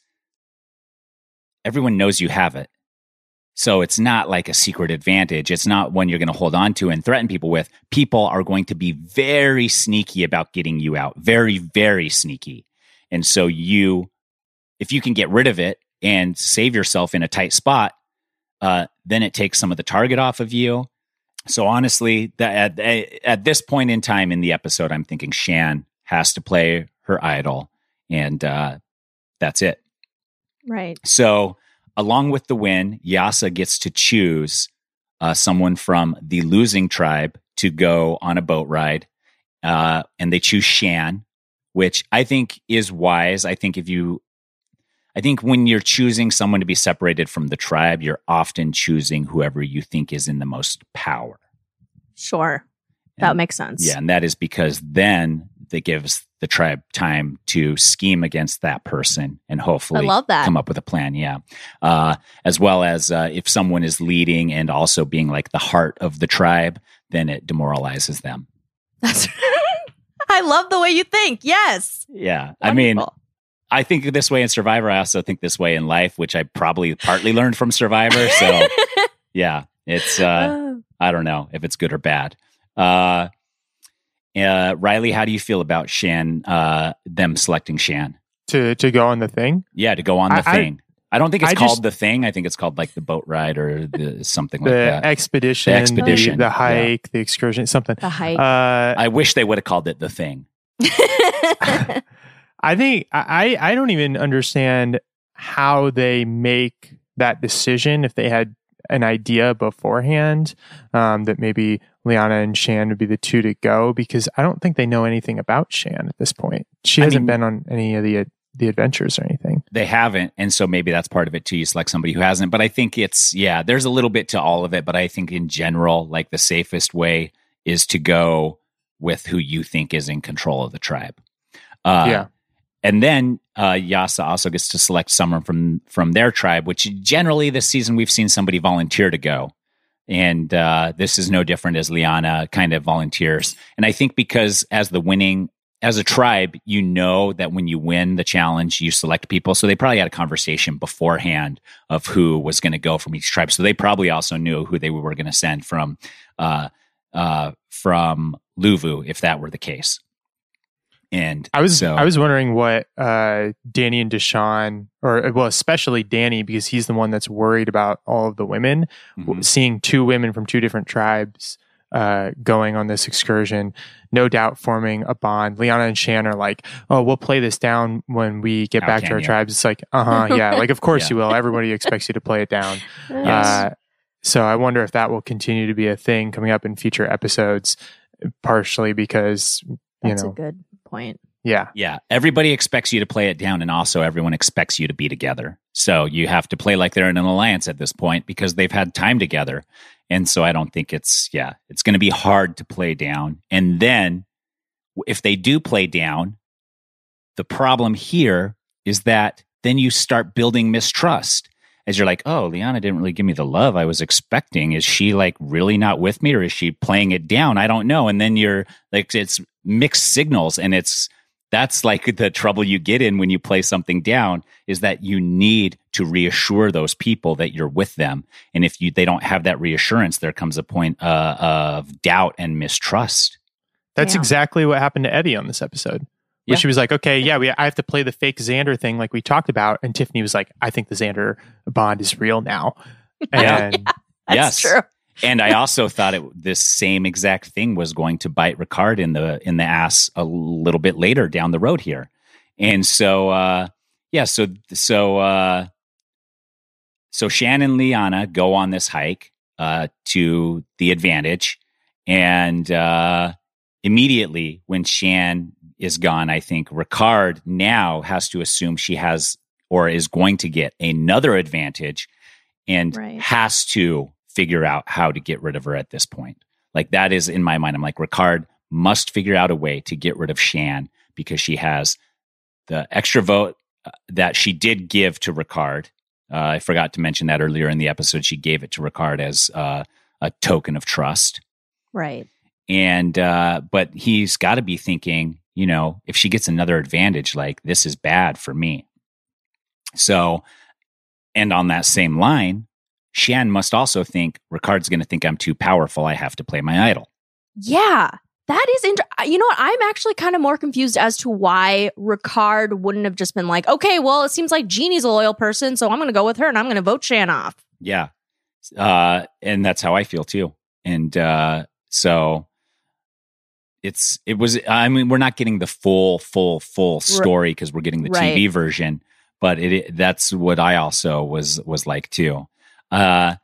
everyone knows you have it. So it's not like a secret advantage. It's not one you're going to hold on to and threaten people with. People are going to be very sneaky about getting you out. Very, very sneaky. And so you, if you can get rid of it and save yourself in a tight spot, uh, then it takes some of the target off of you. So honestly, that at, at this point in time in the episode, I'm thinking Shan has to play her idol. And uh, that's it. Right. So along with the win, Yasa gets to choose uh, someone from the losing tribe to go on a boat ride. Uh, and they choose Shan, which I think is wise. I think if you, I think when you're choosing someone to be separated from the tribe, you're often choosing whoever you think is in the most power. Sure. That and, makes sense. Yeah. And that is because then that gives the tribe time to scheme against that person and hopefully I love that. come up with a plan. Yeah. Uh, as well as uh, if someone is leading and also being like the heart of the tribe, then it demoralizes them. That's I love the way you think. Yes. Yeah. Wonderful. I mean, I think this way in Survivor. I also think this way in life, which I probably partly learned from Survivor. So yeah, it's, uh, I don't know if it's good or bad. Uh, Uh, Riley, how do you feel about Shan, uh, them selecting Shan? To to go on the thing? Yeah, to go on the I, thing. I, I don't think it's I called just, the thing. I think it's called like the boat ride or the something the like that. Expedition, the expedition, the, the hike, yeah. the excursion, something. The hike. Uh, I wish they would have called it the thing. I think I, I don't even understand how they make that decision if they had an idea beforehand um, that maybe Liana and Shan would be the two to go, because I don't think they know anything about Shan at this point. She I hasn't mean, been on any of the the adventures or anything. They haven't, and so maybe that's part of it too. You select somebody who hasn't, but I think it's yeah. There's a little bit to all of it, but I think in general, like the safest way is to go with who you think is in control of the tribe. Uh, yeah. And then uh, Yasa also gets to select someone from from their tribe, which generally this season we've seen somebody volunteer to go. And uh, this is no different as Liana kind of volunteers. And I think because as the winning, as a tribe, you know that when you win the challenge, you select people. So they probably had a conversation beforehand of who was going to go from each tribe. So they probably also knew who they were going to send from uh, uh, from Luvu, if that were the case. And I was so, I was wondering what uh, Danny and Deshawn, or well, especially Danny, because he's the one that's worried about all of the women, mm-hmm. seeing two women from two different tribes uh, going on this excursion, no doubt forming a bond. Liana and Shan are like, oh, we'll play this down when we get How back to our you? tribes. It's like, uh-huh, yeah, like, of course Yeah. you will. Everybody expects you to play it down. Yes. Uh, so I wonder if that will continue to be a thing coming up in future episodes, partially because, you That's know. a good point. Yeah. Yeah. Everybody expects you to play it down, and also everyone expects you to be together. So you have to play like they're in an alliance at this point because they've had time together. And so I don't think it's, yeah, it's going to be hard to play down. And then if they do play down, the problem here is that then you start building mistrust as you're like, oh, Liana didn't really give me the love I was expecting. Is she like really not with me, or is she playing it down? I don't know. And then you're like, it's mixed signals, and it's, that's like the trouble you get in when you play something down, is that you need to reassure those people that you're with them. And if you they don't have that reassurance, there comes a point uh, of doubt and mistrust. That's Yeah. exactly what happened to Eddie on this episode. Where Yeah. she was like, okay, yeah, we, I have to play the fake Xander thing like we talked about. And Tiffany was like, I think the Xander bond is real now. And That's Yes. true. And I also thought it, this same exact thing was going to bite Ricard in the in the ass a little bit later down the road here. And so, uh, yeah, so so uh, so Shan and Liana go on this hike uh, to the advantage, and uh, immediately when Shan is gone, I think Ricard now has to assume she has or is going to get another advantage, and Right. has to figure out how to get rid of her at this point. Like that is in my mind. I'm like, Ricard must figure out a way to get rid of Shan because she has the extra vote uh, that she did give to Ricard. Uh, I forgot to mention that earlier in the episode. She gave it to Ricard as uh, a token of trust. Right. And, uh, but he's got to be thinking, you know, if she gets another advantage, like this is bad for me. So, and on that same line, Shan must also think Ricard's going to think I'm too powerful. I have to play my idol. Yeah. That is, inter- you know what? I'm actually kind of more confused as to why Ricard wouldn't have just been like, okay, well, it seems like Jeannie's a loyal person, so I'm going to go with her and I'm going to vote Shan off. Yeah. Uh, and that's how I feel too. And uh, so it's, it was, I mean, we're not getting the full, full, full story because we're getting the Right. T V version, but it, it that's what I also was, was like too. Uh,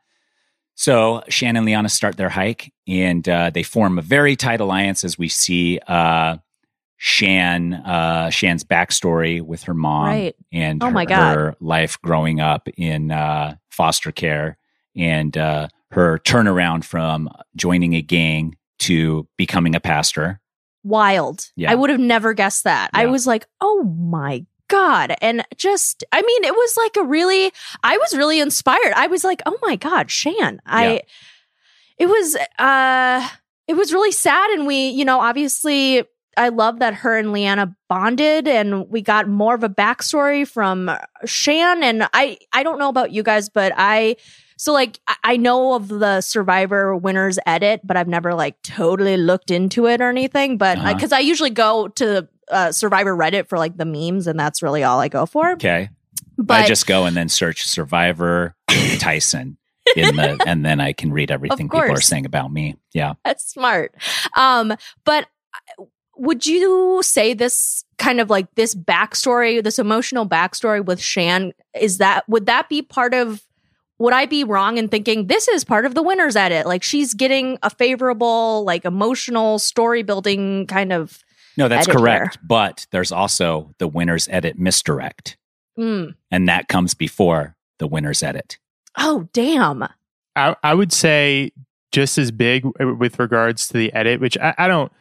so Shan and Liana start their hike and uh, they form a very tight alliance as we see uh, Shan, uh, Shan's backstory with her mom Right. and Oh her, my God. her life growing up in uh, foster care and uh, her turnaround from joining a gang to becoming a pastor. Wild. Yeah. I would have never guessed that. I Yeah. was like, oh my God. And just, I mean, it was like a really, I was really inspired. I was like, oh my God, Shan. I, Yeah. it was, uh, it was really sad. And we, you know, obviously, I love that her and Liana bonded and we got more of a backstory from Shan. And I, I don't know about you guys, but I, so like, I- I know of the Survivor winners edit, but I've never like totally looked into it or anything. But Uh-huh. because I usually go to uh, Survivor Reddit for like the memes and that's really all I go for. Okay. But I just go and then search Survivor Tyson in the, and then I can read everything people are course. saying about me. Yeah. that's smart. Um, but would you say this kind of like this backstory, this emotional backstory with Shan, is that, would that be part of, would I be wrong in thinking this is part of the winner's edit? Like she's getting a favorable, like emotional story building kind of. No, that's edit correct. here. But there's also the winner's edit misdirect. Mm. And that comes before the winner's edit. Oh, damn. I, I would say just as big with regards to the edit, which I, I don't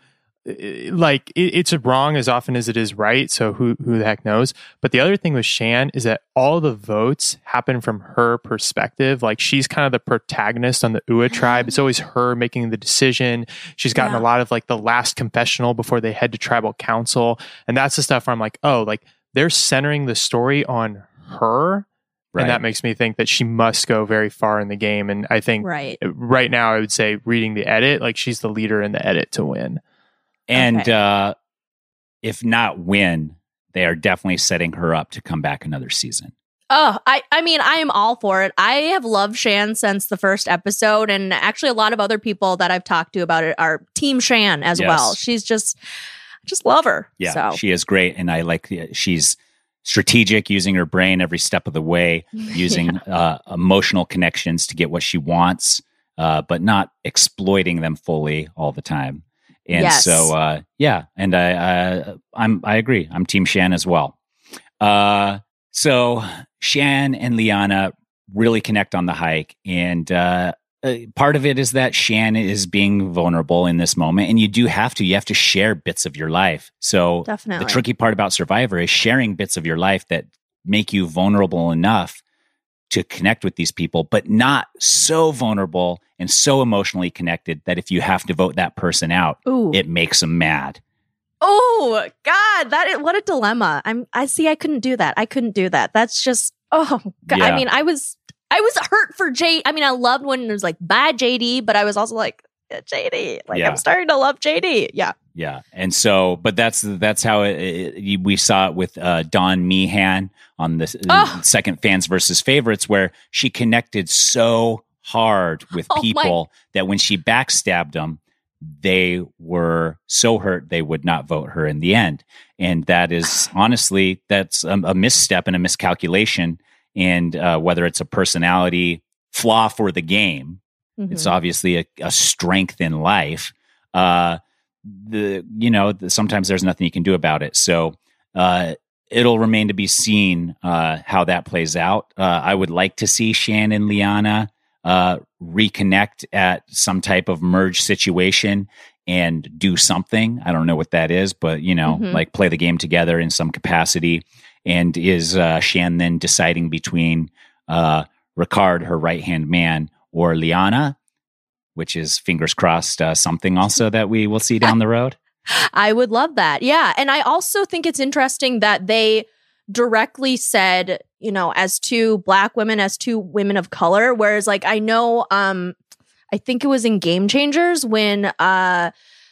like. It, it's wrong as often as it is right. So who who the heck knows? But the other thing with Shan is that all the votes happen from her perspective. Like she's kind of the protagonist on the Ua tribe. It's always her making the decision. She's gotten Yeah. a lot of like the last confessional before they head to tribal council, and that's the stuff where I'm like, oh, like they're centering the story on her. Right. And that makes me think that she must go very far in the game. And I think Right. right now, I would say reading the edit, like she's the leader in the edit to win. And Okay. uh, if not win, they are definitely setting her up to come back another season. Oh, I, I mean, I am all for it. I have loved Shan since the first episode. And actually, a lot of other people that I've talked to about it are Team Shan as Yes. well. She's just, I just love her. Yeah, So. she is great. And I like, the, she's strategic, using her brain every step of the way, using uh, emotional connections to get what she wants, uh, but not exploiting them fully all the time. And Yes. so, uh, yeah, and I, I, I'm, I agree. I'm Team Shan as well. Uh, so Shan and Liana really connect on the hike, and uh, uh, part of it is that Shan is being vulnerable in this moment, and you do have to. You have to share bits of your life. So Definitely. the tricky part about Survivor is sharing bits of your life that make you vulnerable enough to connect with these people, but not so vulnerable and so emotionally connected that if you have to vote that person out, Ooh. it makes them mad. Oh God, that is, what a dilemma. I'm. I see. I couldn't do that. I couldn't do that. That's just. Oh God. Yeah. I mean, I was. I was hurt for J. I mean, I loved when it was like bad J D, but I was also like J D. Like Yeah. I'm starting to love J D. Yeah. Yeah, and so, but that's that's how it, it, we saw it with uh, Dawn Meehan on the Oh. second Fans versus Favorites, where she connected so hard with Oh, my- people that when she backstabbed them, they were so hurt they would not vote her in the end. And that is honestly, that's a, a misstep and a miscalculation. And uh, whether it's a personality flaw for the game, mm-hmm. it's obviously a, a strength in life. Uh, the you know the, sometimes there's nothing you can do about it. So uh, it'll remain to be seen uh, how that plays out. Uh, I would like to see Shan and Liana uh, reconnect at some type of merge situation and do something. I don't know what that is, but you know, mm-hmm. like play the game together in some capacity. And is uh, Shan then deciding between uh, Ricard, her right-hand man, or Liana, which is fingers crossed uh, something also that we will see down the road? I would love that. Yeah. And I also think it's interesting that they directly said, you know, as two Black women, as two women of color, whereas like I know, um, I think it was in Game Changers when uh,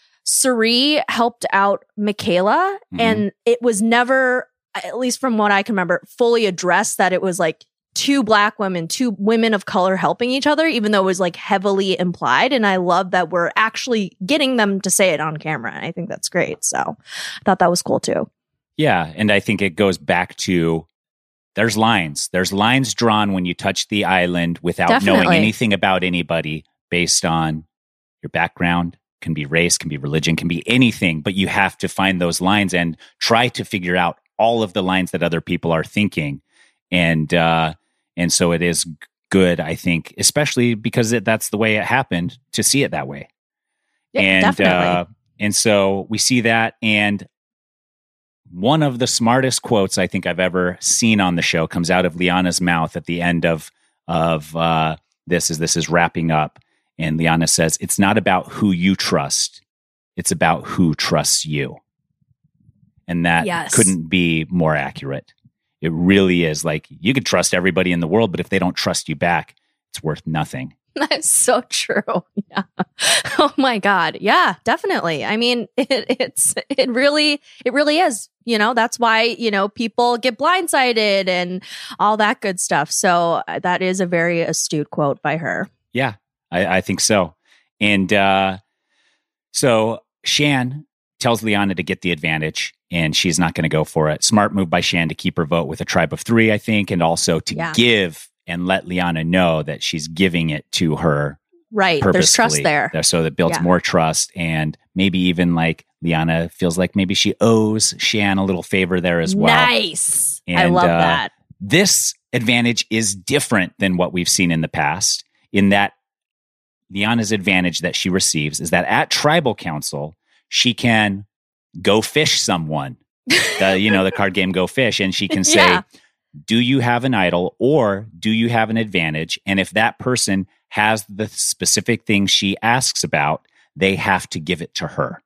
Cirie helped out Michaela, mm-hmm. and it was never, at least from what I can remember, fully addressed that it was like two Black women, two women of color helping each other, even though it was like heavily implied. And I love that we're actually getting them to say it on camera. I think that's great. So I thought that was cool too. Yeah. And I think it goes back to there's lines. There's lines drawn when you touch the island without Definitely. knowing anything about anybody based on your background. Can be race, can be religion, can be anything, but you have to find those lines and try to figure out all of the lines that other people are thinking. And, uh, and so it is good, I think, especially because it, that's the way it happened, to see it that way. Yeah, and, definitely. Uh, and so we see that. And one of the smartest quotes I think I've ever seen on the show comes out of Liana's mouth at the end of, of uh, this as this is wrapping up. And Liana says, it's not about who you trust. It's about who trusts you. And that yes. couldn't be more accurate. It really is. Like, you could trust everybody in the world, but if they don't trust you back, it's worth nothing. That's so true. Yeah. Oh my God. Yeah, definitely. I mean, it, it's, it really, it really is, you know, that's why, you know, people get blindsided and all that good stuff. So uh, that is a very astute quote by her. Yeah, I, I think so. And uh, so Shan tells Liana to get the advantage, and she's not going to go for it. Smart move by Shan to keep her vote with a tribe of three, I think, and also to yeah. give and let Liana know that she's giving it to her. Right. There's trust there. So that builds yeah. more trust, and maybe even like Liana feels like maybe she owes Shan a little favor there as well. Nice. And, I love uh, that. This advantage is different than what we've seen in the past, in that Liana's advantage that she receives is that at tribal council, she can go fish someone, the, you know, the card game Go Fish, and she can say, yeah. do you have an idol or do you have an advantage? And if that person has the specific thing she asks about, they have to give it to her.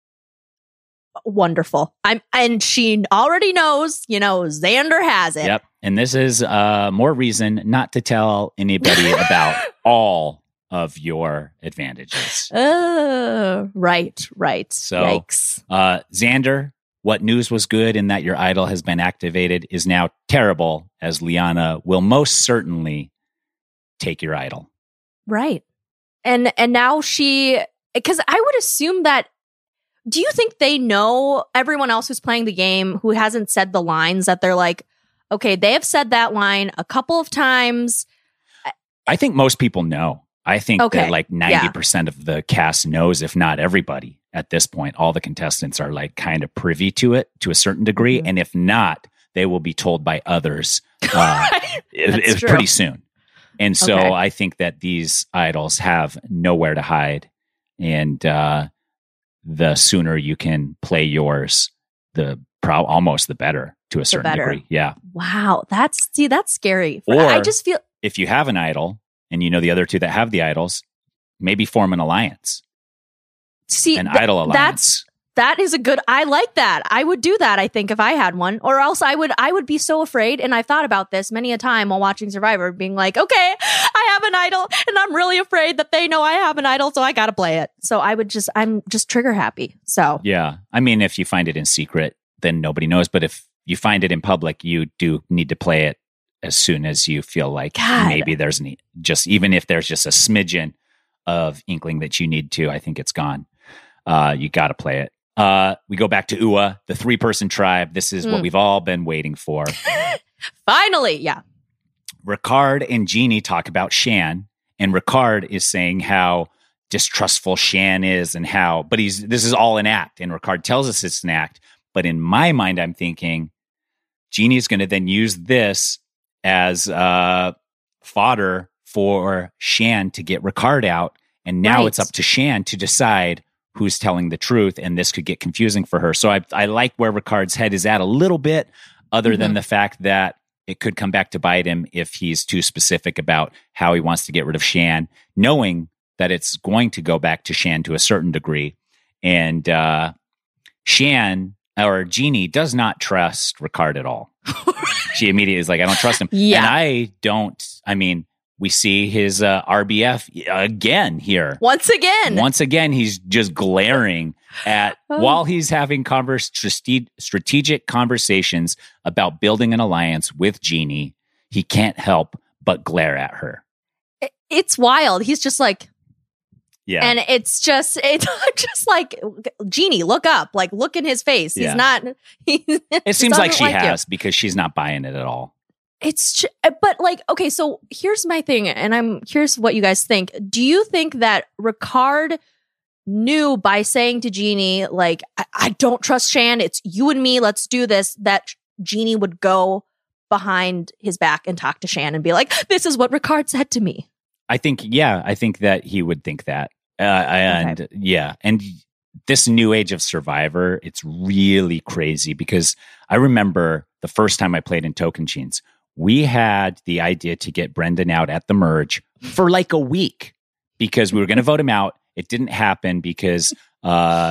Wonderful. I'm, and she already knows, you know, Xander has it. Yep. And this is uh, more reason not to tell anybody about all of your advantages. Oh, right, right. So, Yikes. Uh, Xander, what news was good in that your idol has been activated is now terrible, as Liana will most certainly take your idol. Right. And and now she, because I would assume that, do you think they know, everyone else who's playing the game who hasn't said the lines, that they're like, okay, they have said that line a couple of times? I think most people know. I think okay. that like ninety percent yeah. of the cast knows, if not everybody at this point. All the contestants are like kind of privy to it to a certain degree. Mm-hmm. And if not, they will be told by others uh, it, it's pretty soon. And so okay. I think that these idols have nowhere to hide. And uh, the sooner you can play yours, the pro- almost the better to a certain degree. Yeah. Wow. That's, see, that's scary. Or I just feel, if you have an idol, and you know the other two that have the idols, maybe form an alliance. See, an th- idol alliance. That's, that is a good, I like that. I would do that, I think, if I had one. Or else I would I would be so afraid, and I've thought about this many a time while watching Survivor, being like, okay, I have an idol, and I'm really afraid that they know I have an idol, so I gotta play it. So I would just, I'm just trigger happy. So yeah. I mean, if you find it in secret, then nobody knows. But if you find it in public, you do need to play it as soon as you feel like God. maybe there's an, just, even if there's just a smidgen of inkling that you need to, I think it's gone. Uh, you got to play it. Uh, we go back to U A, the three-person tribe. This is mm. what we've all been waiting for. Finally, yeah. Ricard and Jeannie talk about Shan, and Ricard is saying how distrustful Shan is and how, but he's this is all an act, and Ricard tells us it's an act. But in my mind, I'm thinking Jeannie's going to then use this as uh, fodder for Shan to get Ricard out, and now right. it's up to Shan to decide who's telling the truth, and this could get confusing for her. So I, I like where Ricard's head is at a little bit, other mm-hmm. than the fact that it could come back to bite him if he's too specific about how he wants to get rid of Shan, knowing that it's going to go back to Shan to a certain degree. And uh, Shan, or Jeannie, does not trust Ricard at all. She immediately is like, I don't trust him. Yeah. And I don't, I mean, we see his uh, R B F again here. Once again. Once again, he's just glaring at, oh. while he's having converse, strategic conversations about building an alliance with Jeannie, he can't help but glare at her. It's wild. He's just like, yeah. And it's just, it's just like, Jeannie, look up. Like, look in his face. Yeah. He's not. He it seems like she like has you. because she's not buying it at all. It's, but like, okay, so here's my thing, and I'm curious what you guys think. Do you think that Ricard knew by saying to Jeannie, like, I, I don't trust Shan, it's you and me, let's do this, that Jeannie would go behind his back and talk to Shan and be like, this is what Ricard said to me? I think, yeah, I think that he would think that. Uh, and okay. yeah, and this new age of Survivor, it's really crazy because I remember the first time I played in Tocantins, we had the idea to get Brendan out at the merge for like a week because we were going to vote him out. It didn't happen because uh,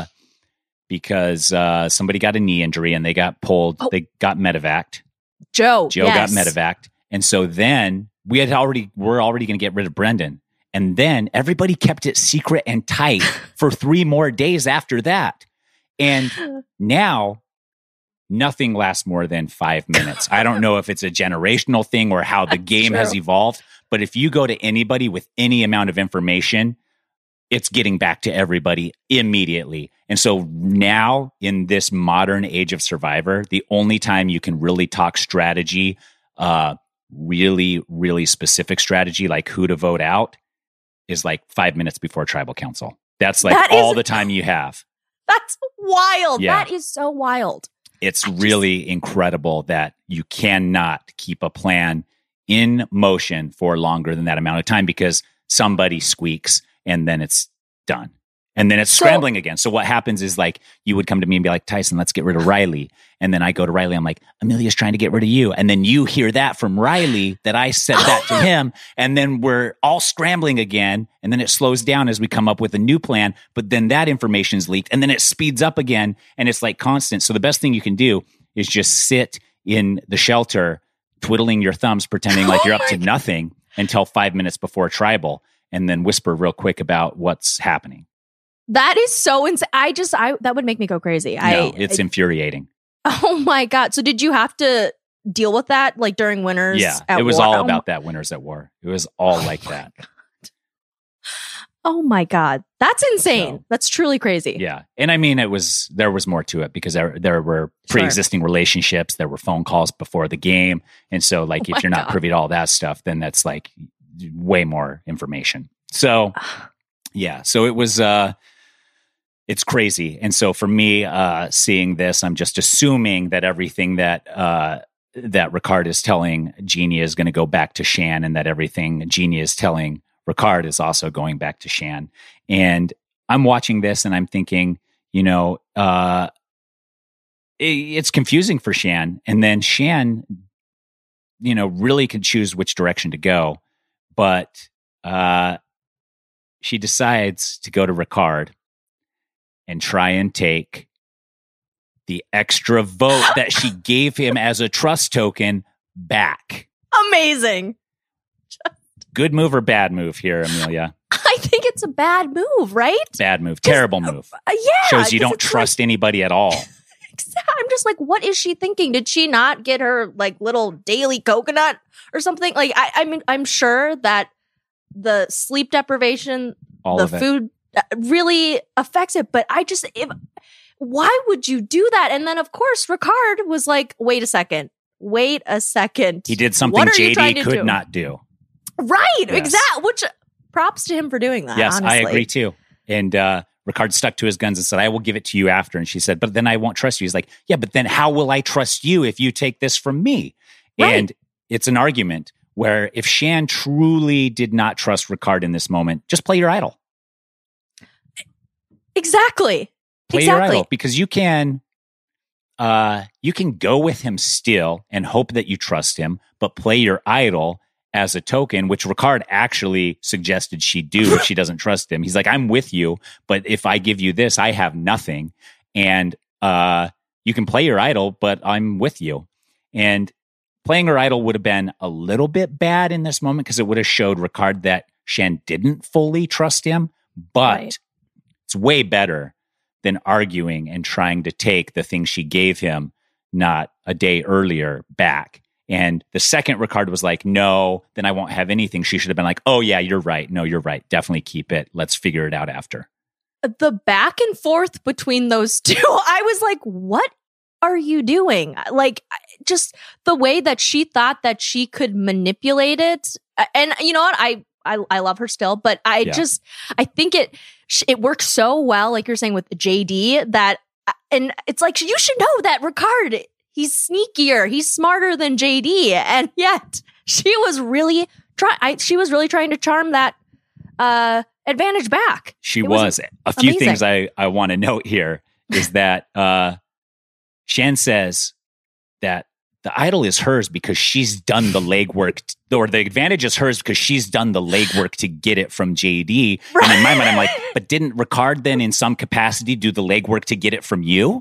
because uh, somebody got a knee injury and they got pulled. Oh. They got medevaced. Joe, Joe yes. got medevaced, and so then we had already we're already going to get rid of Brendan, and then everybody kept it secret and tight for three more days after that, and now. Nothing lasts more than five minutes. I don't know if it's a generational thing or how the game True. has evolved, but if you go to anybody with any amount of information, it's getting back to everybody immediately. And so now in this modern age of Survivor, the only time you can really talk strategy, uh, really, really specific strategy, like who to vote out, is like five minutes before Tribal Council. That's like that all is, the time you have. That's wild. Yeah. That is so wild. It's really incredible that you cannot keep a plan in motion for longer than that amount of time because somebody squeaks and then it's done. And then it's so, scrambling again. So what happens is like, you would come to me and be like, Tyson, let's get rid of Riley. And then I go to Riley. I'm like, Amelia's trying to get rid of you. And then you hear that from Riley that I said that to him. And then we're all scrambling again. And then it slows down as we come up with a new plan. But then that information is leaked and then it speeds up again. And it's like constant. So the best thing you can do is just sit in the shelter, twiddling your thumbs, pretending like you're up to nothing until five minutes before Tribal. And then whisper real quick about what's happening. That is so insane. I just, I that would make me go crazy. No, I, it's I, infuriating. Oh my God. So did you have to deal with that like during Winners yeah, at it was war? all oh about that Winners at War. It was all oh like that. God. Oh my God. That's insane. So, That's truly crazy. Yeah. And I mean, it was, there was more to it because there, there were pre-existing sure. relationships. There were phone calls before the game. And so like, oh if you're not God. privy to all that stuff, then that's like way more information. So yeah, so it was, uh, it's crazy. And so for me, uh, seeing this, I'm just assuming that everything that, uh, that Ricard is telling Jeannie is going to go back to Shan, and that everything Jeannie is telling Ricard is also going back to Shan. And I'm watching this and I'm thinking, you know, uh, it, it's confusing for Shan. And then Shan, you know, really can choose which direction to go. But uh, she decides to go to Ricard and try and take the extra vote that she gave him as a trust token back. Amazing. Good move or bad move here, Amelia? I think it's a bad move, right? Bad move. Terrible move. Uh, yeah. Shows you don't trust like, anybody at all. I'm just like, what is she thinking? Did she not get her like little daily coconut or something? Like, I, I mean, I'm sure that the sleep deprivation, all the of it. food really affects it. But I just, if, why would you do that? And then, of course, Ricard was like, wait a second. Wait a second. He did something J D could do? not do. Right. Yes. Exactly. Which props to him for doing that. Yes, honestly. I agree too. And uh, Ricard stuck to his guns and said, I will give it to you after. And she said, but then I won't trust you. He's like, yeah, but then how will I trust you if you take this from me? Right. And it's an argument where if Shan truly did not trust Ricard in this moment, just play your idol. Exactly. Play exactly. your idol, because you can uh, you can go with him still and hope that you trust him, but play your idol as a token, which Ricard actually suggested she do if she doesn't trust him. He's like, I'm with you, but if I give you this, I have nothing. And uh, you can play your idol, but I'm with you. And playing her idol would have been a little bit bad in this moment because it would have showed Ricard that Shan didn't fully trust him, but right. It's way better than arguing and trying to take the thing she gave him not a day earlier back. And the second Ricard was like, no, then I won't have anything. She should have been like, oh yeah, you're right. No, you're right. Definitely keep it. Let's figure it out after. The back and forth between those two, I was like, what are you doing? Like, just the way that she thought that she could manipulate it. And you know what? I I, I love her still, but I yeah. just, I think it it works so well, like you're saying with J D, that, and it's like, you should know that Ricard, he's sneakier, he's smarter than J D, and yet she was really trying, she was really trying to charm that uh, advantage back. She it was. was. A few amazing. things I, I want to note here is that uh, Shan says that the idol is hers because she's done the legwork, t- or the advantage is hers because she's done the legwork to get it from J D. Right. And in my mind, I'm like, but didn't Ricard then in some capacity do the legwork to get it from you?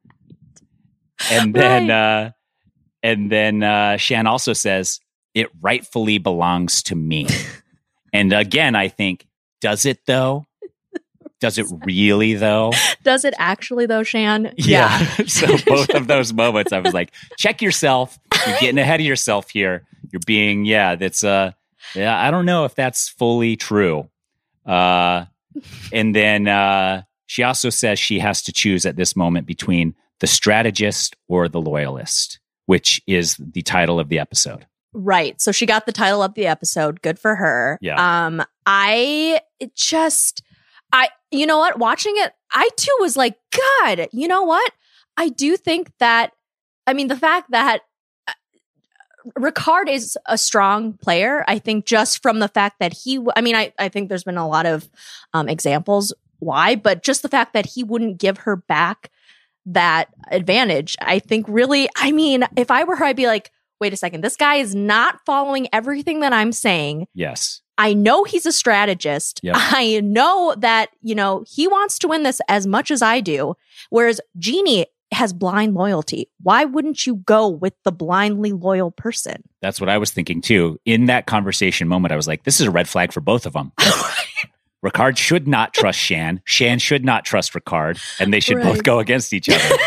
And then, right. uh, and then uh, Shan also says, it rightfully belongs to me. And again, I think, does it though? Does it really though? Does it actually though, Shan? Yeah. yeah. So both of those moments, I was like, check yourself. You're getting ahead of yourself here. You're being, yeah, that's, uh, yeah, I don't know if that's fully true. Uh, and then uh, she also says she has to choose at this moment between the strategist or the loyalist, which is the title of the episode. Right. So she got the title of the episode. Good for her. Yeah. Um, I it just, I, you know what? Watching it, I too was like, God, you know what? I do think that, I mean, the fact that uh, Ricard is a strong player, I think just from the fact that he, I mean, I, I think there's been a lot of um, examples why, but just the fact that he wouldn't give her back that advantage, I think really, I mean, if I were her, I'd be like, wait a second, this guy is not following everything that I'm saying. Yes. I know he's a strategist. Yep. I know that, you know, he wants to win this as much as I do. Whereas Jeannie has blind loyalty. Why wouldn't you go with the blindly loyal person? That's what I was thinking too. In that conversation moment, I was like, this is a red flag for both of them. Ricard should not trust Shan. Shan should not trust Ricard. And they should right. both go against each other.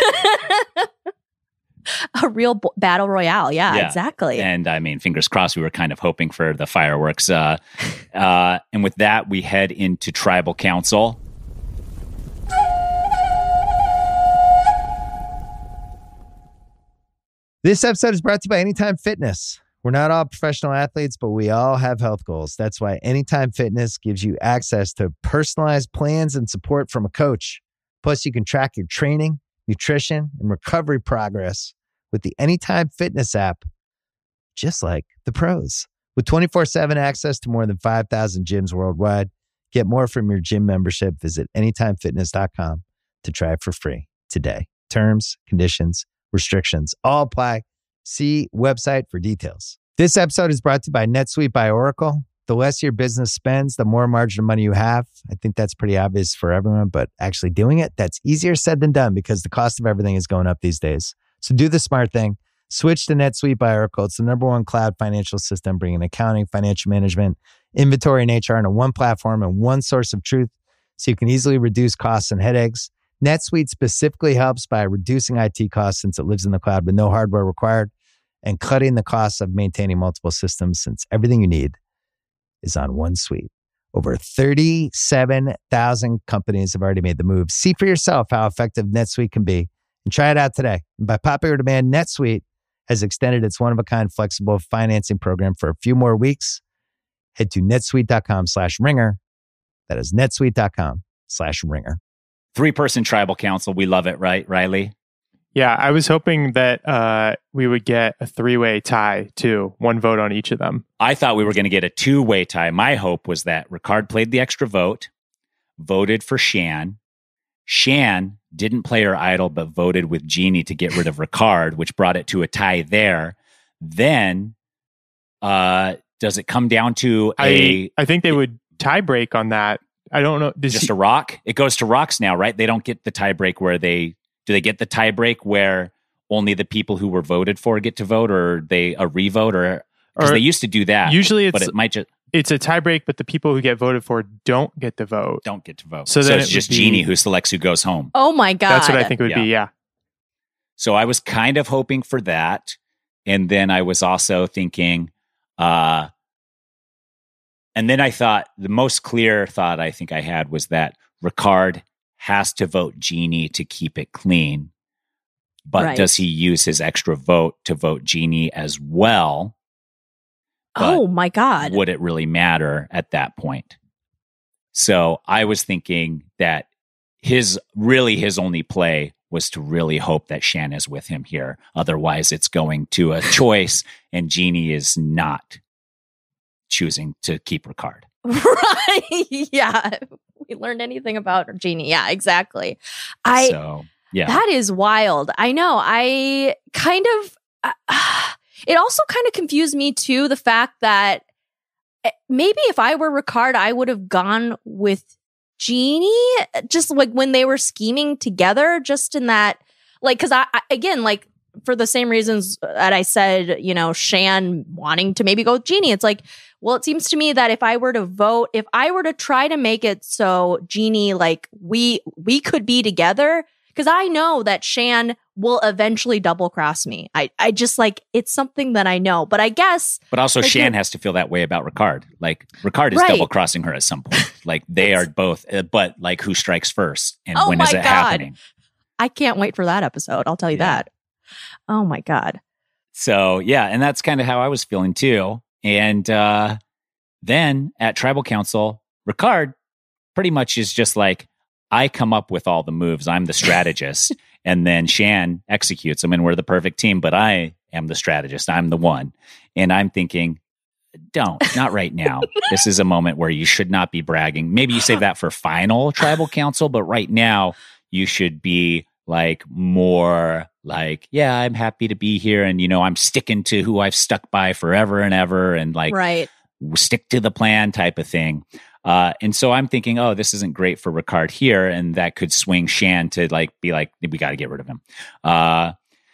A real b- battle royale. Yeah, yeah, exactly. And I mean, fingers crossed, we were kind of hoping for the fireworks. Uh, uh, and with that, we head into Tribal Council. This episode is brought to you by Anytime Fitness. We're not all professional athletes, but we all have health goals. That's why Anytime Fitness gives you access to personalized plans and support from a coach. Plus, you can track your training, nutrition, and recovery progress with the Anytime Fitness app, just like the pros. With twenty-four seven access to more than five thousand gyms worldwide, get more from your gym membership. Visit anytime fitness dot com to try it for free today. Terms, conditions, restrictions all apply. See website for details. This episode is brought to you by NetSuite by Oracle. The less your business spends, the more margin of money you have. I think that's pretty obvious for everyone, but actually doing it, that's easier said than done because the cost of everything is going up these days. So do the smart thing. Switch to NetSuite by Oracle. It's the number one cloud financial system, bringing accounting, financial management, inventory, and H R into one platform and one source of truth so you can easily reduce costs and headaches. NetSuite specifically helps by reducing I T costs since it lives in the cloud with no hardware required and cutting the costs of maintaining multiple systems since everything you need is on one suite. Over thirty-seven thousand companies have already made the move. See for yourself how effective NetSuite can be and try it out today. And by popular demand, NetSuite has extended its one-of-a-kind flexible financing program for a few more weeks. Head to netsuite.com slash ringer. That is netsuite.com slash ringer. Three-person tribal council. We love it, right, Riley? Yeah, I was hoping that uh, we would get a three-way tie, too. One vote on each of them. I thought we were going to get a two-way tie. My hope was that Ricard played the extra vote, voted for Shan. Shan didn't play her idol, but voted with Jeannie to get rid of Ricard, which brought it to a tie there. Then, uh, does it come down to a... I, I think they would tie break on that. I don't know. Does just he, a rock? It goes to rocks now, right? They don't get the tie break where they... Do they get the tie break where only the people who were voted for get to vote, or they a revote, or because they used to do that? Usually, it's but it might just it's a tie break, but the people who get voted for don't get to vote. Don't get to vote. So, so then it's it just be, Jeannie who selects who goes home. Oh my god, that's what I think it would yeah. be. Yeah. So I was kind of hoping for that, and then I was also thinking, uh, and then I thought the most clear thought I think I had was that Ricard has to vote Jeannie to keep it clean. But right. does he use his extra vote to vote Jeannie as well? But oh my God. Would it really matter at that point? So I was thinking that his really his only play was to really hope that Shan is with him here. Otherwise, it's going to a choice, and Jeannie is not choosing to keep Ricard. Right. Yeah. We learned anything about Jeannie. Yeah, exactly. I. So, yeah. That is wild. I know. I kind of, uh, it also kind of confused me too, the fact that maybe if I were Ricard, I would have gone with Jeannie, just like when they were scheming together, just in that, like, cause I, I again, like for the same reasons that I said, you know, Shan wanting to maybe go with Jeannie. It's like, well, it seems to me that if I were to vote, if I were to try to make it so Jeannie, like we, we could be together, because I know that Shan will eventually double cross me. I, I just like, it's something that I know. But I guess. But also, like, Shan has to feel that way about Ricard. Like, Ricard is right. double crossing her at some point. Like, they are both, uh, but like, who strikes first? And oh when my is it God. happening? I can't wait for that episode. I'll tell you Yeah. that. Oh my God. So, yeah. And that's kind of how I was feeling too. And uh, then at Tribal Council, Ricard pretty much is just like, I come up with all the moves. I'm the strategist. And then Shan executes them, and we're the perfect team. But I am the strategist. I'm the one. And I'm thinking, don't, not right now. This is a moment where you should not be bragging. Maybe you save that for final Tribal Council. But right now, you should be like more like, yeah, I'm happy to be here. And, you know, I'm sticking to who I've stuck by forever and ever. And like, right. stick to the plan type of thing. Uh, and so I'm thinking, oh, this isn't great for Ricard here. And that could swing Shan to like, be like, we got to get rid of him. Uh,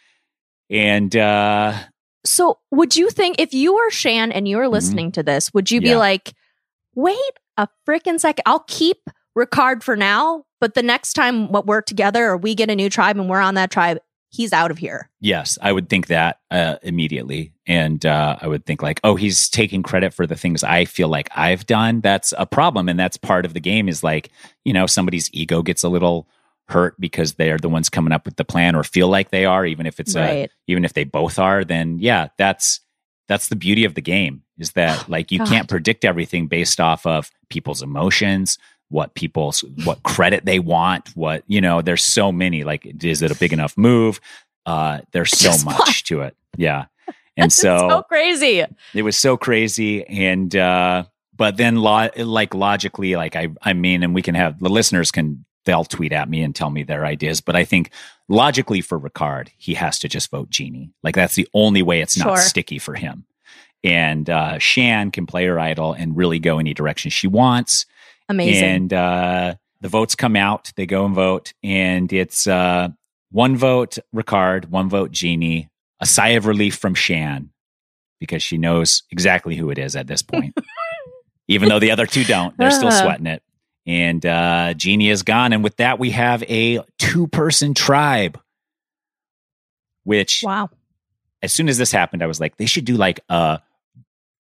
and, uh, so would you think if you were Shan and you were listening mm-hmm. to this, would you be yeah. like, wait a freaking second, I'll keep Ricard for now, but the next time what we're together or we get a new tribe and we're on that tribe, he's out of here. Yes, I would think that uh, immediately. And uh, I would think like, oh, he's taking credit for the things I feel like I've done. That's a problem. And that's part of the game is like, you know, somebody's ego gets a little hurt because they're the ones coming up with the plan or feel like they are, even if it's right. a, even if they both are, then yeah, that's, that's the beauty of the game is that like, you God. can't predict everything based off of people's emotions, what people's, what credit they want, what, you know, there's so many, like, is it a big enough move? Uh, there's so Just much what? to it. Yeah. And so, so crazy. It was so crazy. And, uh, but then lo- like logically, like I, I mean, and we can have the listeners can, they'll tweet at me and tell me their ideas. But I think logically for Ricard, he has to just vote Jeannie. Like that's the only way it's not Sure. sticky for him. And, uh, Shan can play her idol and really go any direction she wants. Amazing. And, uh, the votes come out, they go and vote, and it's, uh, one vote Ricard, one vote Jeannie, a sigh of relief from Shan because she knows exactly who it is at this point. Even though the other two don't, they're still sweating it. And uh, Jeannie is gone. And with that, we have a two-person tribe, which wow. as soon as this happened, I was like, they should do like a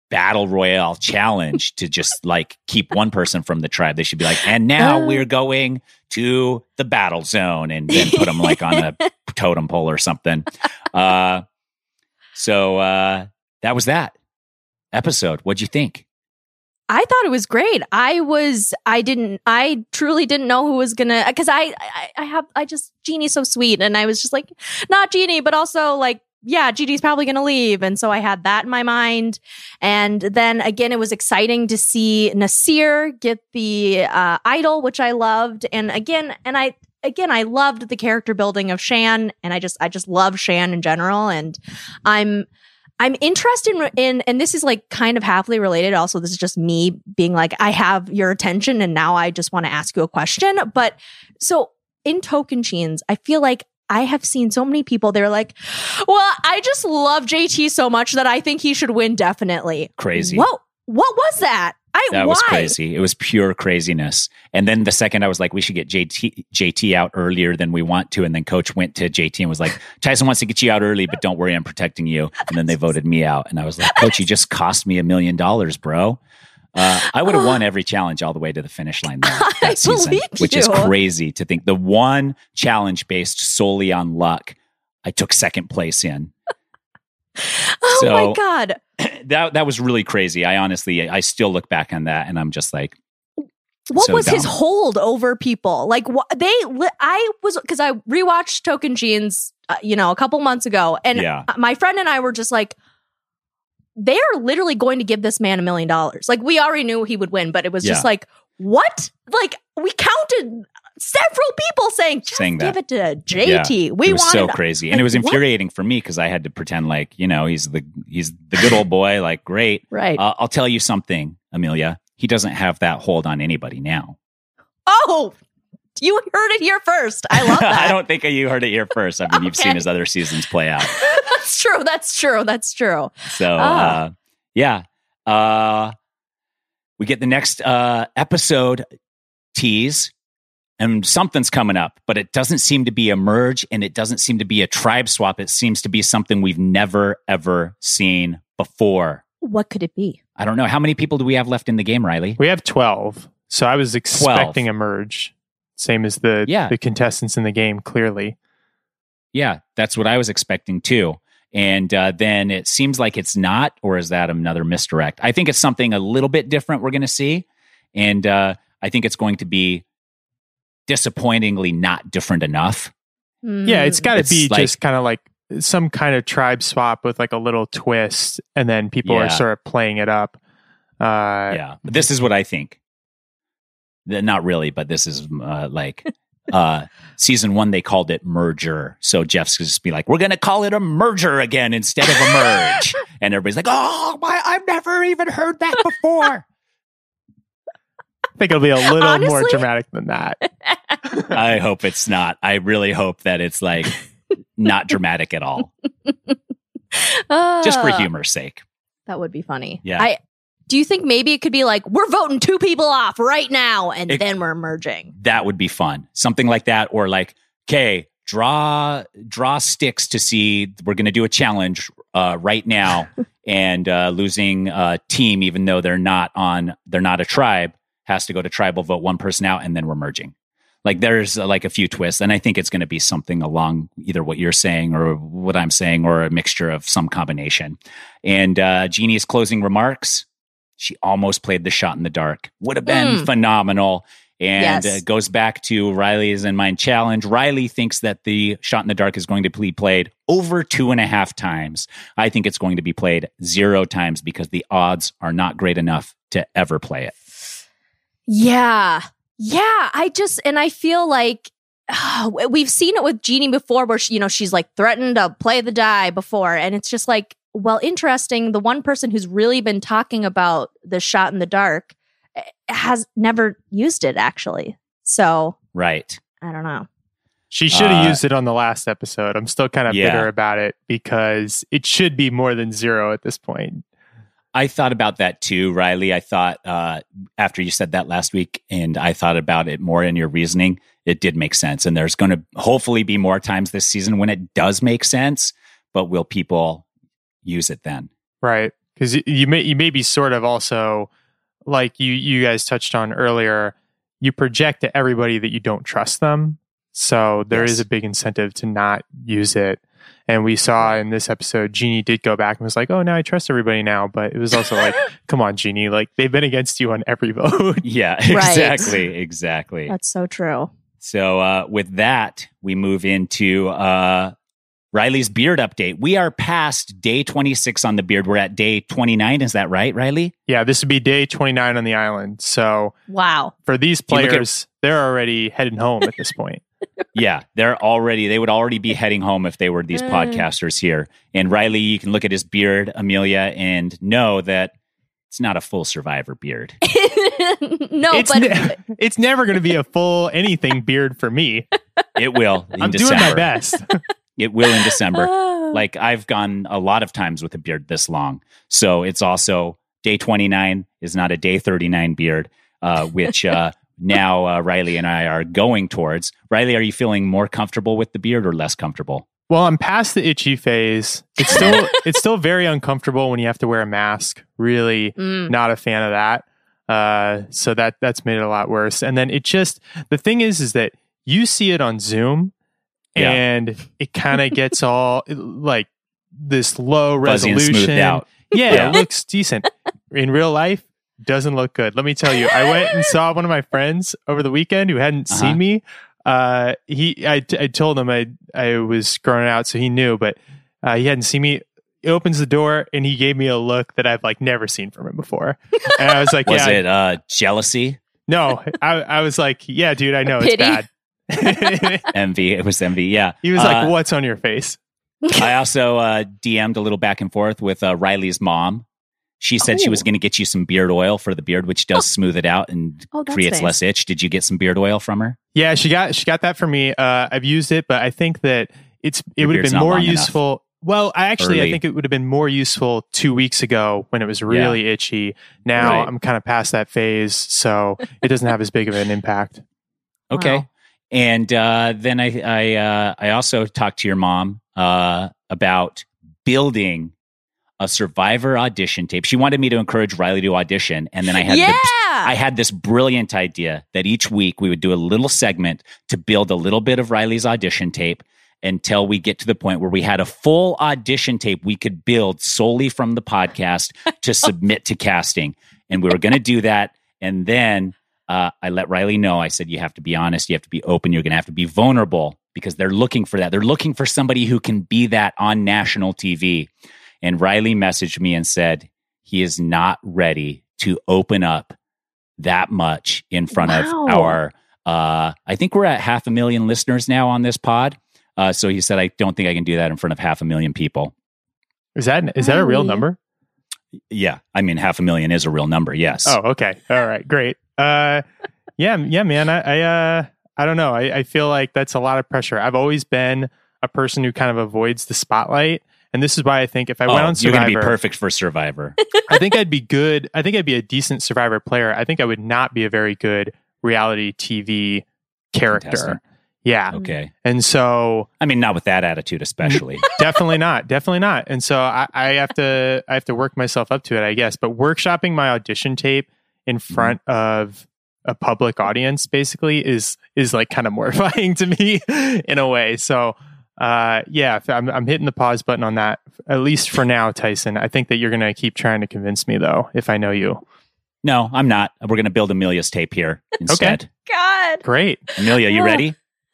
battle royale challenge to just like keep one person from the tribe. They should be like, and now we're going to the battle zone, and then put them like on a totem pole or something. Uh, so uh, that was that episode. What'd you think? I thought it was great. I was, I didn't, I truly didn't know who was gonna, because I, I, I have, I just, Jeannie's so sweet. And I was just like, not Jeannie, but also like, yeah, Gigi's probably gonna leave. And so I had that in my mind. And then again, it was exciting to see Nasir get the uh, idol, which I loved. And again, and I, again, I loved the character building of Shan. And I just, I just love Shan in general. And I'm, I'm interested in, in, and this is like kind of happily related. Also, this is just me being like, I have your attention and now I just want to ask you a question. But so in Tocantins, I feel like I have seen so many people, they're like, well, I just love J T so much that I think he should win definitely. Crazy. What, what was that? I, that why? was crazy. It was pure craziness. And then the second I was like, we should get J T, J T out earlier than we want to. And then coach went to J T and was like, Tyson wants to get you out early, but don't worry, I'm protecting you. And then they voted me out. And I was like, coach, you just cost me a million dollars, bro. Uh, I would have won every challenge all the way to the finish line there, that I season, believe which you. is crazy to think. The one challenge based solely on luck, I took second place in. Oh So- my God. That that was really crazy. I honestly, I still look back on that and I'm just like, What so was his dumb. hold over people? Like wh- they, li- I was, because I rewatched Tocantins, uh, you know, a couple months ago, and Yeah. my friend and I were just like, they are literally going to give this man a million dollars. Like we already knew he would win, but it was just Yeah. like, what? Like we counted several people saying, just Saying give that. it to J T. Yeah, we it was wanted so crazy, and like, it was what? infuriating for me because I had to pretend like, you know, he's the he's the good old boy. Like, great, Right. Uh, I'll tell you something, Amelia. He doesn't have that hold on anybody now. Oh, you heard it here first. I love that. I don't think you heard it here first. I mean, you've Okay. seen his other seasons play out. That's true. That's true. That's true. So, Ah. uh, yeah, uh, we get the next uh, episode tease. And something's coming up, but it doesn't seem to be a merge and it doesn't seem to be a tribe swap. It seems to be something we've never, ever seen before. What could it be? I don't know. How many people do we have left in the game, Riley? We have twelve. So I was expecting a merge. Same as the, Yeah. the contestants in the game, clearly. Yeah, that's what I was expecting too. And uh, then it seems like it's not, or is that another misdirect? I think it's something a little bit different we're going to see. And uh, I think it's going to be disappointingly not different enough. Yeah, it's got to It's be like- just kind of like some kind of tribe swap with like a little twist, and then people are Yeah. sort of playing it up. Uh, Yeah, this is what I think. Th- Not really, but this is uh, like uh, season one. They called it merger, so Jeff's just be like, "We're going to call it a merger again instead of a merge," and everybody's like, "Oh, my, I've never even heard that before." I think it'll be a little more Honestly- dramatic than that. I hope it's not. I really hope that it's like not dramatic at all, just for Uh, humor's sake. That would be funny. Yeah. I do you think maybe it could be like we're voting two people off right now and It- then we're merging? That would be fun. Something like that, or like, okay, draw draw sticks to see. We're going to do a challenge uh, right now, and uh, losing uh, team, even though they're not on, they're not a tribe, has to go to tribal, vote one person out, and then we're merging. Like there's uh, like a few twists, and I think it's going to be something along either what you're saying or what I'm saying, or a mixture of some combination. And uh, Jeannie's closing remarks. She almost played the shot in the dark. Would have been Mm. phenomenal. And Yes. uh, goes back to Riley's and mine challenge. Riley thinks that the shot in the dark is going to be played over two and a half times. I think it's going to be played zero times because the odds are not great enough to ever play it. Yeah. Yeah. I just, and I feel like uh, we've seen it with Jeannie before where, she, you know, she's like threatened to play the die before. And it's just like, well, interesting. The one person who's really been talking about the shot in the dark eh, has never used it actually. So Right. I don't know. She should have Uh, used it on the last episode. I'm still kind of yeah. bitter about it because it should be more than zero at this point. I thought about that too, Riley. I thought uh, after you said that last week, and I thought about it more in your reasoning, it did make sense. And there's going to hopefully be more times this season when it does make sense, but will people use it then? Right. because you may you may be sort of also like you you guys touched on earlier. You project to everybody that you don't trust them, so there Yes. is a big incentive to not use it. And we saw in this episode, Jeannie did go back and was like, "Oh, now I trust everybody now." But it was also like, "Come on, Jeannie! Like they've been against you on every vote." Yeah, Right. exactly, exactly. That's so true. So uh, with that, we move into uh, Riley's beard update. We are past day twenty-six on the beard. We're at day twenty-nine. Is that right, Riley? Yeah, this would be day twenty-nine on the island. So Wow. for these you look at- players, they're already heading home at this point. Yeah, they're already, they would already be heading home if they were these Mm. podcasters here. And Riley, you can look at his beard, Amelia, and know that it's not a full Survivor beard. no, it's, but ne- it's never going to be a full anything beard for me. It will in I'm December. doing my best. It will in December. Ah. Like I've gone a lot of times with a beard this long. So it's also day twenty-nine is not a day thirty-nine beard, uh, which uh, now uh, Riley and I are going towards. Riley, are you feeling more comfortable with the beard or less comfortable? Well, I'm past the itchy phase. It's still it's still very uncomfortable when you have to wear a mask. Really Mm. not a fan of that. Uh, so that that's made it a lot worse. And then it just the thing is is that you see it on Zoom Yeah. and it kind of gets all like this low Fuzzy and resolution. smoothed out. Yeah, Yeah. it looks decent. In real life, doesn't look good. Let me tell you, I went and saw one of my friends over the weekend who hadn't Uh-huh. seen me. Uh, he, I, I told him I, I was growing out, so he knew, but uh, he hadn't seen me. He opens the door and he gave me a look that I've like never seen from him before. And I was like, Was yeah, it uh, jealousy, no. I, I was like, yeah, dude, I know it's Pity. bad. envy? It was envy. Yeah. He was like, Uh, what's on your face? I also uh, D M'd a little back and forth with uh, Riley's mom. She said she Oh. was going to get you some beard oil for the beard, which does smooth it out and Oh, that's creates nice. less itch. Did you get some beard oil from her? Yeah, she got she got that for me. Uh, I've used it, but I think that it's it Your would have beard's been not more long enough. useful. Well, I actually Early. I think it would have been more useful two weeks ago when it was really itchy. Now Right. I'm kind of past that phase, so it doesn't have as big of an impact. Okay. Wow. And uh, then I I, uh, I also talked to your mom uh, about building a Survivor audition tape. She wanted me to encourage Riley to audition, and then I had yeah. the, I had this brilliant idea that each week we would do a little segment to build a little bit of Riley's audition tape until we get to the point where we had a full audition tape we could build solely from the podcast to submit to casting. And we were going to do that. And then uh, I let Riley know, I said, you have to be honest. You have to be open. You're going to have to be vulnerable because they're looking for that. They're looking for somebody who can be that on national T V. And Riley messaged me and said, he is not ready to open up that much in front Wow. of our, uh, I think we're at half a million listeners now on this pod. Uh, so he said, I don't think I can do that in front of half a million people. Is that is that a real Really? number? Yeah. I mean, half a million is a real number. Yes. Oh, okay. All right, great. Uh, yeah, yeah, man. I, I, uh, I don't know. I, I feel like that's a lot of pressure. I've always been a person who kind of avoids the spotlight, and this is why I think if I Oh, went on you're going Survivor, to be perfect for Survivor. I think I'd be good. I think I'd be a decent Survivor player. I think I would not be a very good reality T V character. Contestant. Yeah, Okay. and so I mean, not with that attitude, especially. definitely not, definitely not. And so I, I have to, I have to work myself up to it, I guess. But workshopping my audition tape in front of a public audience, basically, is is like kind of mortifying to me in a way. So, uh, yeah, I'm, I'm hitting the pause button on that, at least for now, Tyson. I think that you're going to keep trying to convince me, though, if I know you. No, I'm not. We're going to build Amelia's tape here instead. God. Great. Amelia, you ready?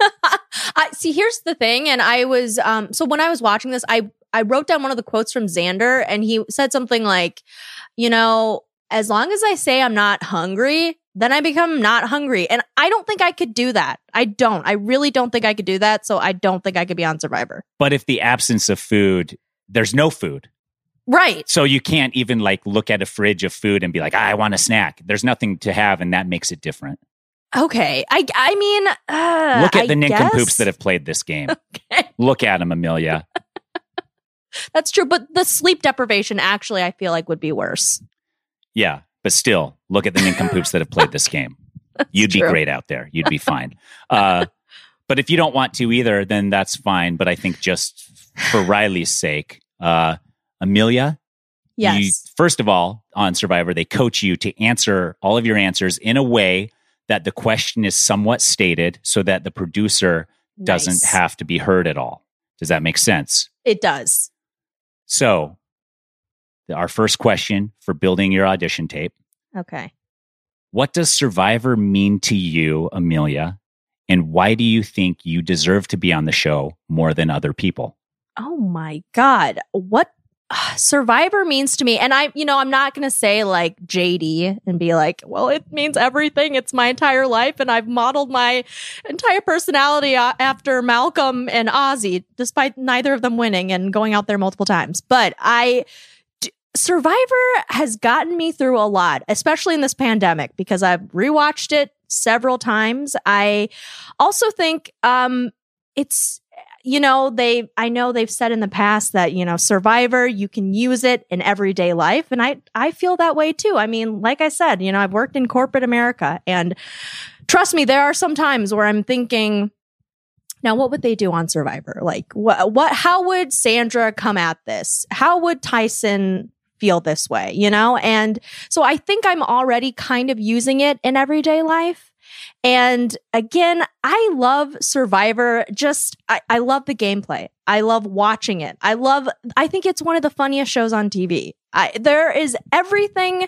I see. Here's the thing, and I was um. So when I was watching this, I I wrote down one of the quotes from Xander, and he said something like, you know, as long as I say I'm not hungry, then I become not hungry, and I don't think I could do that. I don't. I really don't think I could do that. So I don't think I could be on Survivor. But if the absence of food, there's no food. Right. So you can't even like look at a fridge of food and be like, ah, I want a snack. There's nothing to have, and that makes it different. Okay. I I mean, uh, Look at I the nincompoops guess. that have played this game. Okay. Look at them, Amelia. That's true, but the sleep deprivation actually, I feel like would be worse. Yeah, but still, look at the nincompoops that have played this game. You'd be true. great out there. You'd be fine. Uh, but if you don't want to either, then that's fine. But I think just for Riley's sake, uh, Amelia, Yes. You, first of all, on Survivor, they coach you to answer all of your answers in a way that the question is somewhat stated so that the producer doesn't Nice. have to be heard at all. Does that make sense? It does. So, our first question for building your audition tape. Okay. What does Survivor mean to you, Amelia? And why do you think you deserve to be on the show more than other people? Oh my God. What uh, Survivor means to me. And I, you know, I'm not going to say like J D and be like, well, it means everything. It's my entire life. And I've modeled my entire personality uh, after Malcolm and Ozzy, despite neither of them winning and going out there multiple times. But I, d- Survivor has gotten me through a lot, especially in this pandemic, because I've rewatched it several times. I also think um, it's, you know, they, I know they've said in the past that, you know, Survivor, you can use it in everyday life. And I, I feel that way too. I mean, like I said, you know, I've worked in corporate America, and trust me, there are some times where I'm thinking, now, what would they do on Survivor? Like, what, what, how would Sandra come at this? How would Tyson feel this way? You know? And so I think I'm already kind of using it in everyday life. And again, I love Survivor. Just, I, I love the gameplay. I love watching it. I love, I think it's one of the funniest shows on T V. I, there is everything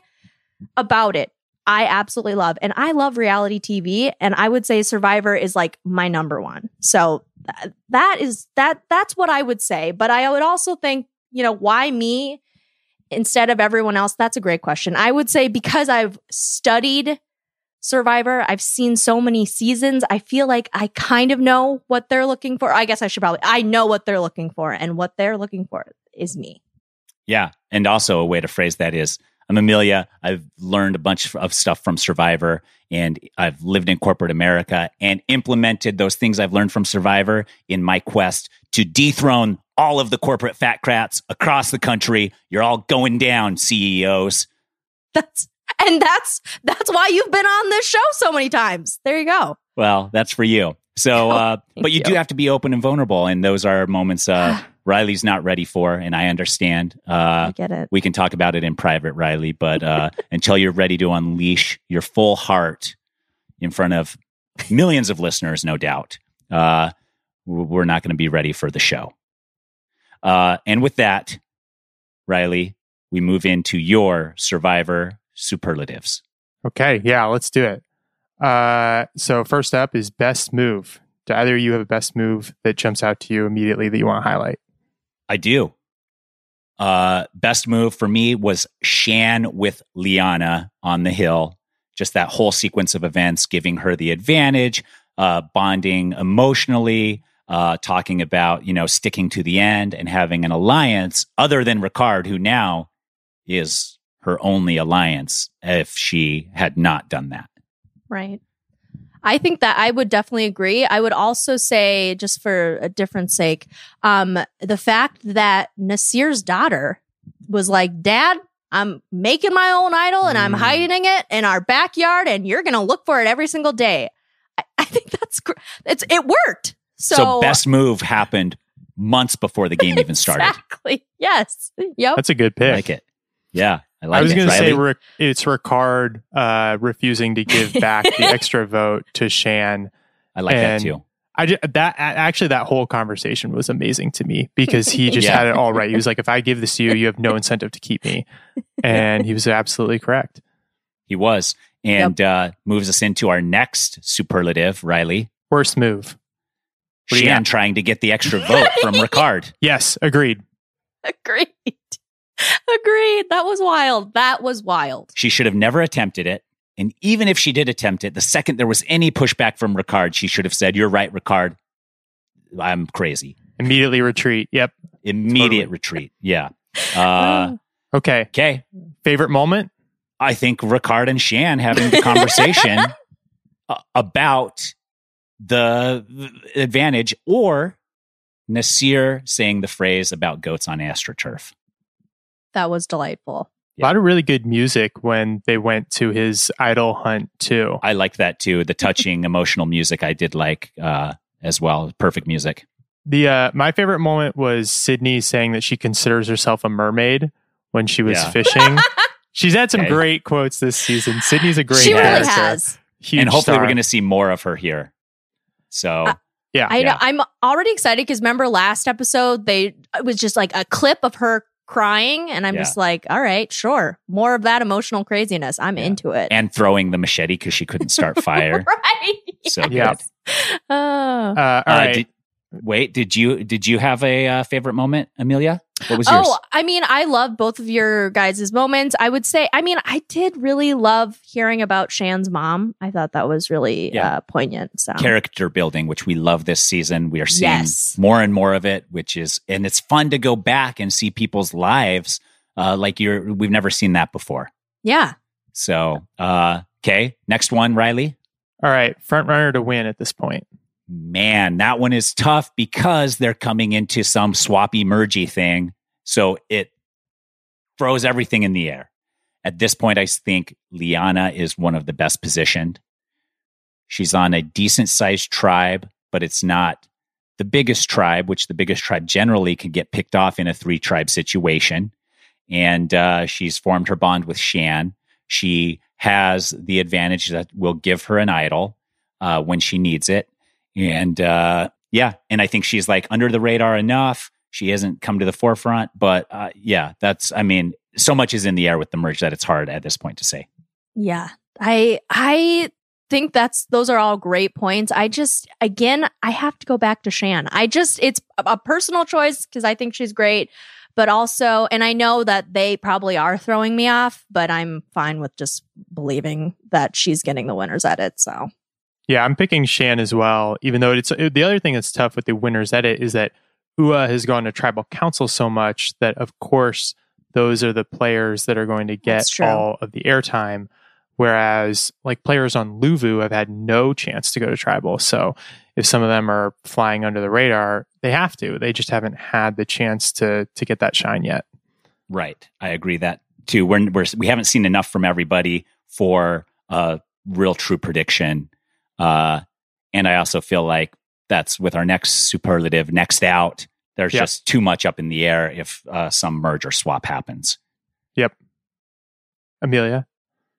about it I absolutely love. And I love reality T V. And I would say Survivor is like my number one. So th- that is, that, that's what I would say. But I would also think, you know, why me instead of everyone else? That's a great question. I would say because I've studied Survivor, I've seen so many seasons. I feel like I kind of know what they're looking for. I guess I should probably, I know what they're looking for, and what they're looking for is me. Yeah. And also a way to phrase that is, I'm Amelia. I've learned a bunch of stuff from Survivor, and I've lived in corporate America and implemented those things I've learned from Survivor in my quest to dethrone all of the corporate fat crats across the country. You're all going down, C E Os. That's And that's that's why you've been on this show so many times. There you go. Well, that's for you. So, uh, oh, but you, you do have to be open and vulnerable, and those are moments uh, Riley's not ready for, and I understand. Uh, I get it. We can talk about it in private, Riley, but uh, until you're ready to unleash your full heart in front of millions of listeners, no doubt, uh, we're not going to be ready for the show. Uh, and with that, Riley, we move into your Survivor superlatives. Okay, yeah, let's do it. Uh, so first up is best move. Do either of you have a best move that jumps out to you immediately that you want to highlight? I do. Uh, best move for me was Shan with Liana on the hill. Just that whole sequence of events, giving her the advantage, uh, bonding emotionally, uh, talking about, you know, sticking to the end and having an alliance other than Ricard, who now is her only alliance if she had not done that. Right. I think that I would definitely agree. I would also say, just for a different sake, um, the fact that Nasir's daughter was like, Dad, I'm making my own idol and I'm Mm. hiding it in our backyard, and you're going to look for it every single day. I, I think that's gr- it's it worked. So, So best move happened months before the game even started. Exactly. Yes. Yep. That's a good I pick. like it. Yeah. I like I was it. going to say Riley? Ric- it's Ricard uh, refusing to give back the extra vote to Shan. I like that and too. I just, that actually that whole conversation was amazing to me because he just Yeah. had it all right. He was like, "If I give this to you, you have no incentive to keep me," and he was absolutely correct. He was. And uh, moves us into our next superlative, Riley. Worst move. What do you Shan got? trying to get the extra vote from Ricard. Yes, agreed. Agreed. Agreed. That was wild. That was wild. She should have never attempted it. And even if she did attempt it, the second there was any pushback from Ricard, she should have said, "You're right, Ricard. I'm crazy." Immediately retreat. Yep. Immediate Totally. retreat. Yeah. Uh, Okay. okay. Favorite moment? I think Ricard and Shan having the conversation uh, about the the advantage, or Nasir saying the phrase about goats on AstroTurf. That was delightful. A lot of really good music when they went to his idol hunt too. I liked that too. The touching, emotional music I did like uh, as well. Perfect music. The uh, my favorite moment was Sydney saying that she considers herself a mermaid when she was Yeah. fishing. She's had some Okay. great quotes this season. Sydney's a great She really character. has. Huge and hopefully star. we're going to see more of her here. So, Uh, Yeah. I know. Yeah. I'm already excited because remember last episode, they it was just like a clip of her crying, and I'm Yeah. just like, all right, sure, more of that emotional craziness. I'm Yeah. into it. and throwing the machete because she couldn't start fire. right? So Yeah. good. Oh. Uh, all Uh, right. did, wait, did you did you have a uh, favorite moment, Amelia? What was yours? Oh, I mean, I love both of your guys' moments. I would say, I mean, I did really love hearing about Shan's mom. I thought that was really Yeah. uh, poignant. So Character building, which we love this season. We are seeing Yes. more and more of it, which is, and it's fun to go back and see people's lives uh, like you're. We've never seen that before. yeah. So, uh, okay, next one, Riley. All right. Front runner to win at this point. Man, that one is tough because they're coming into some swappy mergy thing. So it throws everything in the air. At this point, I think Liana is one of the best positioned. She's on a decent sized tribe, but it's not the biggest tribe, which the biggest tribe generally can get picked off in a three tribe situation. And uh, she's formed her bond with Shan. She has the advantage that will give her an idol uh, when she needs it. And uh, yeah, and I think she's like under the radar enough. She hasn't come to the forefront, but uh, yeah, that's, I mean, so much is in the air with the merge that it's hard at this point to say. Yeah. I I think that's those are all great points. I just again, I have to go back to Shan. I just it's a, a personal choice because I think she's great, but also and I know that they probably are throwing me off, but I'm fine with just believing that she's getting the winner's edit. So Yeah, I'm picking Shan as well, even though it's the other thing that's tough with the winner's edit is that Ua has gone to tribal council so much that, of course, those are the players that are going to get That's true. all of the airtime. Whereas, like, players on Luvu have had no chance to go to tribal. So if some of them are flying under the radar, they have to. They just haven't had the chance to to get that shine yet. Right. I agree that too. We're, we're, we haven't seen enough from everybody for a real true prediction. Uh, and I also feel like that's with our next superlative, next out, there's Yep. just too much up in the air if uh, some merge or swap happens. Yep. Amelia?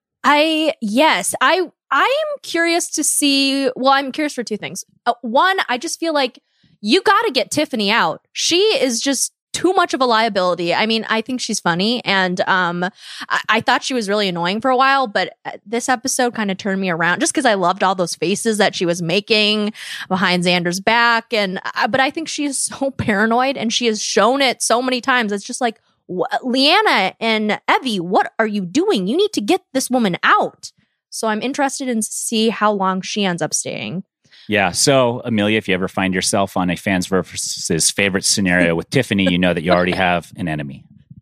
I yes, I I am curious to see. Well, I'm curious for two things. Uh, one, I just feel like you got to get Tiffany out. She is just too much of a liability. I mean, I think she's funny, and um, I, I thought she was really annoying for a while, but this episode kind of turned me around just because I loved all those faces that she was making behind Xander's back, and uh, but I think she is so paranoid, and she has shown it so many times. It's just like, Liana and Evie, what are you doing? You need to get this woman out. So I'm interested in see how long she ends up staying. Yeah. So, Amelia, if you ever find yourself on a fans versus favorite scenario with Tiffany, you know that you already have an enemy.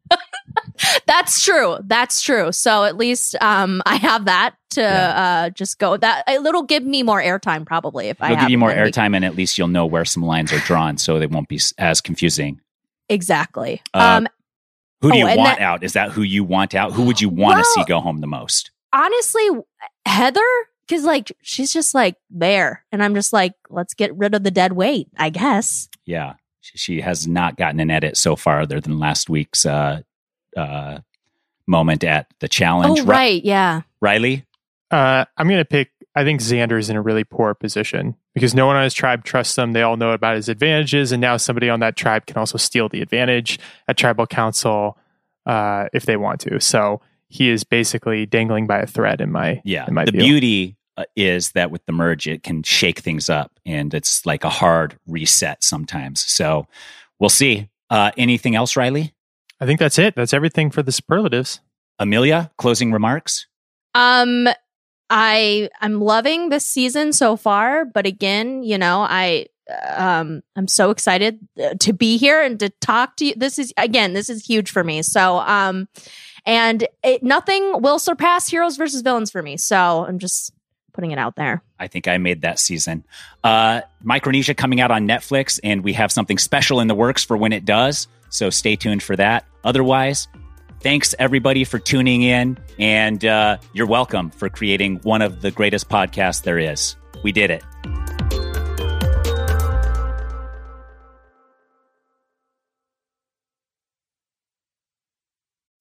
That's true. That's true. So at least um, I have that to Yeah. uh, just go. That it'll give me more airtime probably if I It'll have give you more an enemy. airtime, and at least you'll know where some lines are drawn, so they won't be s- as confusing. Exactly. Uh, um, Who do Oh, you and want that- out? Is that who you want out? Who would you want to Well- see go home the most? honestly, Heather, because like she's just like there, and I'm just like, let's get rid of the dead weight, I guess. Yeah. She, she has not gotten an edit so far, other than last week's uh, uh, moment at the challenge. Oh, Ri- right. Yeah. Riley? Uh, I'm going to pick, I think Xander's in a really poor position because no one on his tribe trusts him. They all know about his advantages. And now somebody on that tribe can also steal the advantage at tribal council uh, if they want to. So he is basically dangling by a thread in my, Yeah. in my The view. beauty uh, is that with the merge, it can shake things up, and it's like a hard reset sometimes. So we'll see. Uh, anything else, Riley? I think that's it. That's everything for the superlatives. Amelia, closing remarks? Um, I I'm loving this season so far, but again, you know, I um I'm so excited uh, to be here and to talk to you. This is again, this is huge for me. So um, and it, nothing will surpass Heroes versus Villains for me. So I'm just putting it out there. I think I made that season. Uh, Micronesia coming out on Netflix, and we have something special in the works for when it does. So stay tuned for that. Otherwise, thanks everybody for tuning in, and uh, you're welcome for creating one of the greatest podcasts there is. We did it.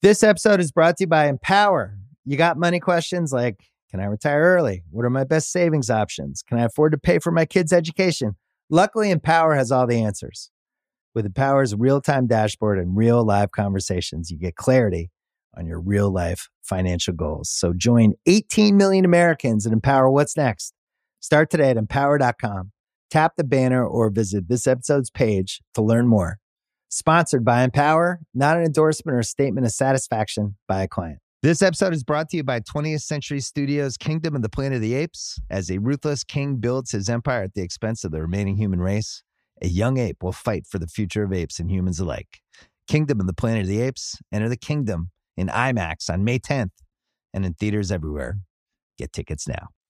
This episode is brought to you by Empower. You got money questions like, can I retire early? What are my best savings options? Can I afford to pay for my kids' education? Luckily, Empower has all the answers. With Empower's real-time dashboard and real live conversations, you get clarity on your real-life financial goals. So join eighteen million Americans and Empower what's next. Start today at empower dot com. Tap the banner or visit this episode's page to learn more. Sponsored by Empower, not an endorsement or a statement of satisfaction by a client. This episode is brought to you by twentieth Century Studios' Kingdom of the Planet of the Apes. As a ruthless king builds his empire at the expense of the remaining human race, a young ape will fight for the future of apes and humans alike. Kingdom of the Planet of the Apes. Enter the kingdom in IMAX on May tenth and in theaters everywhere. Get tickets now.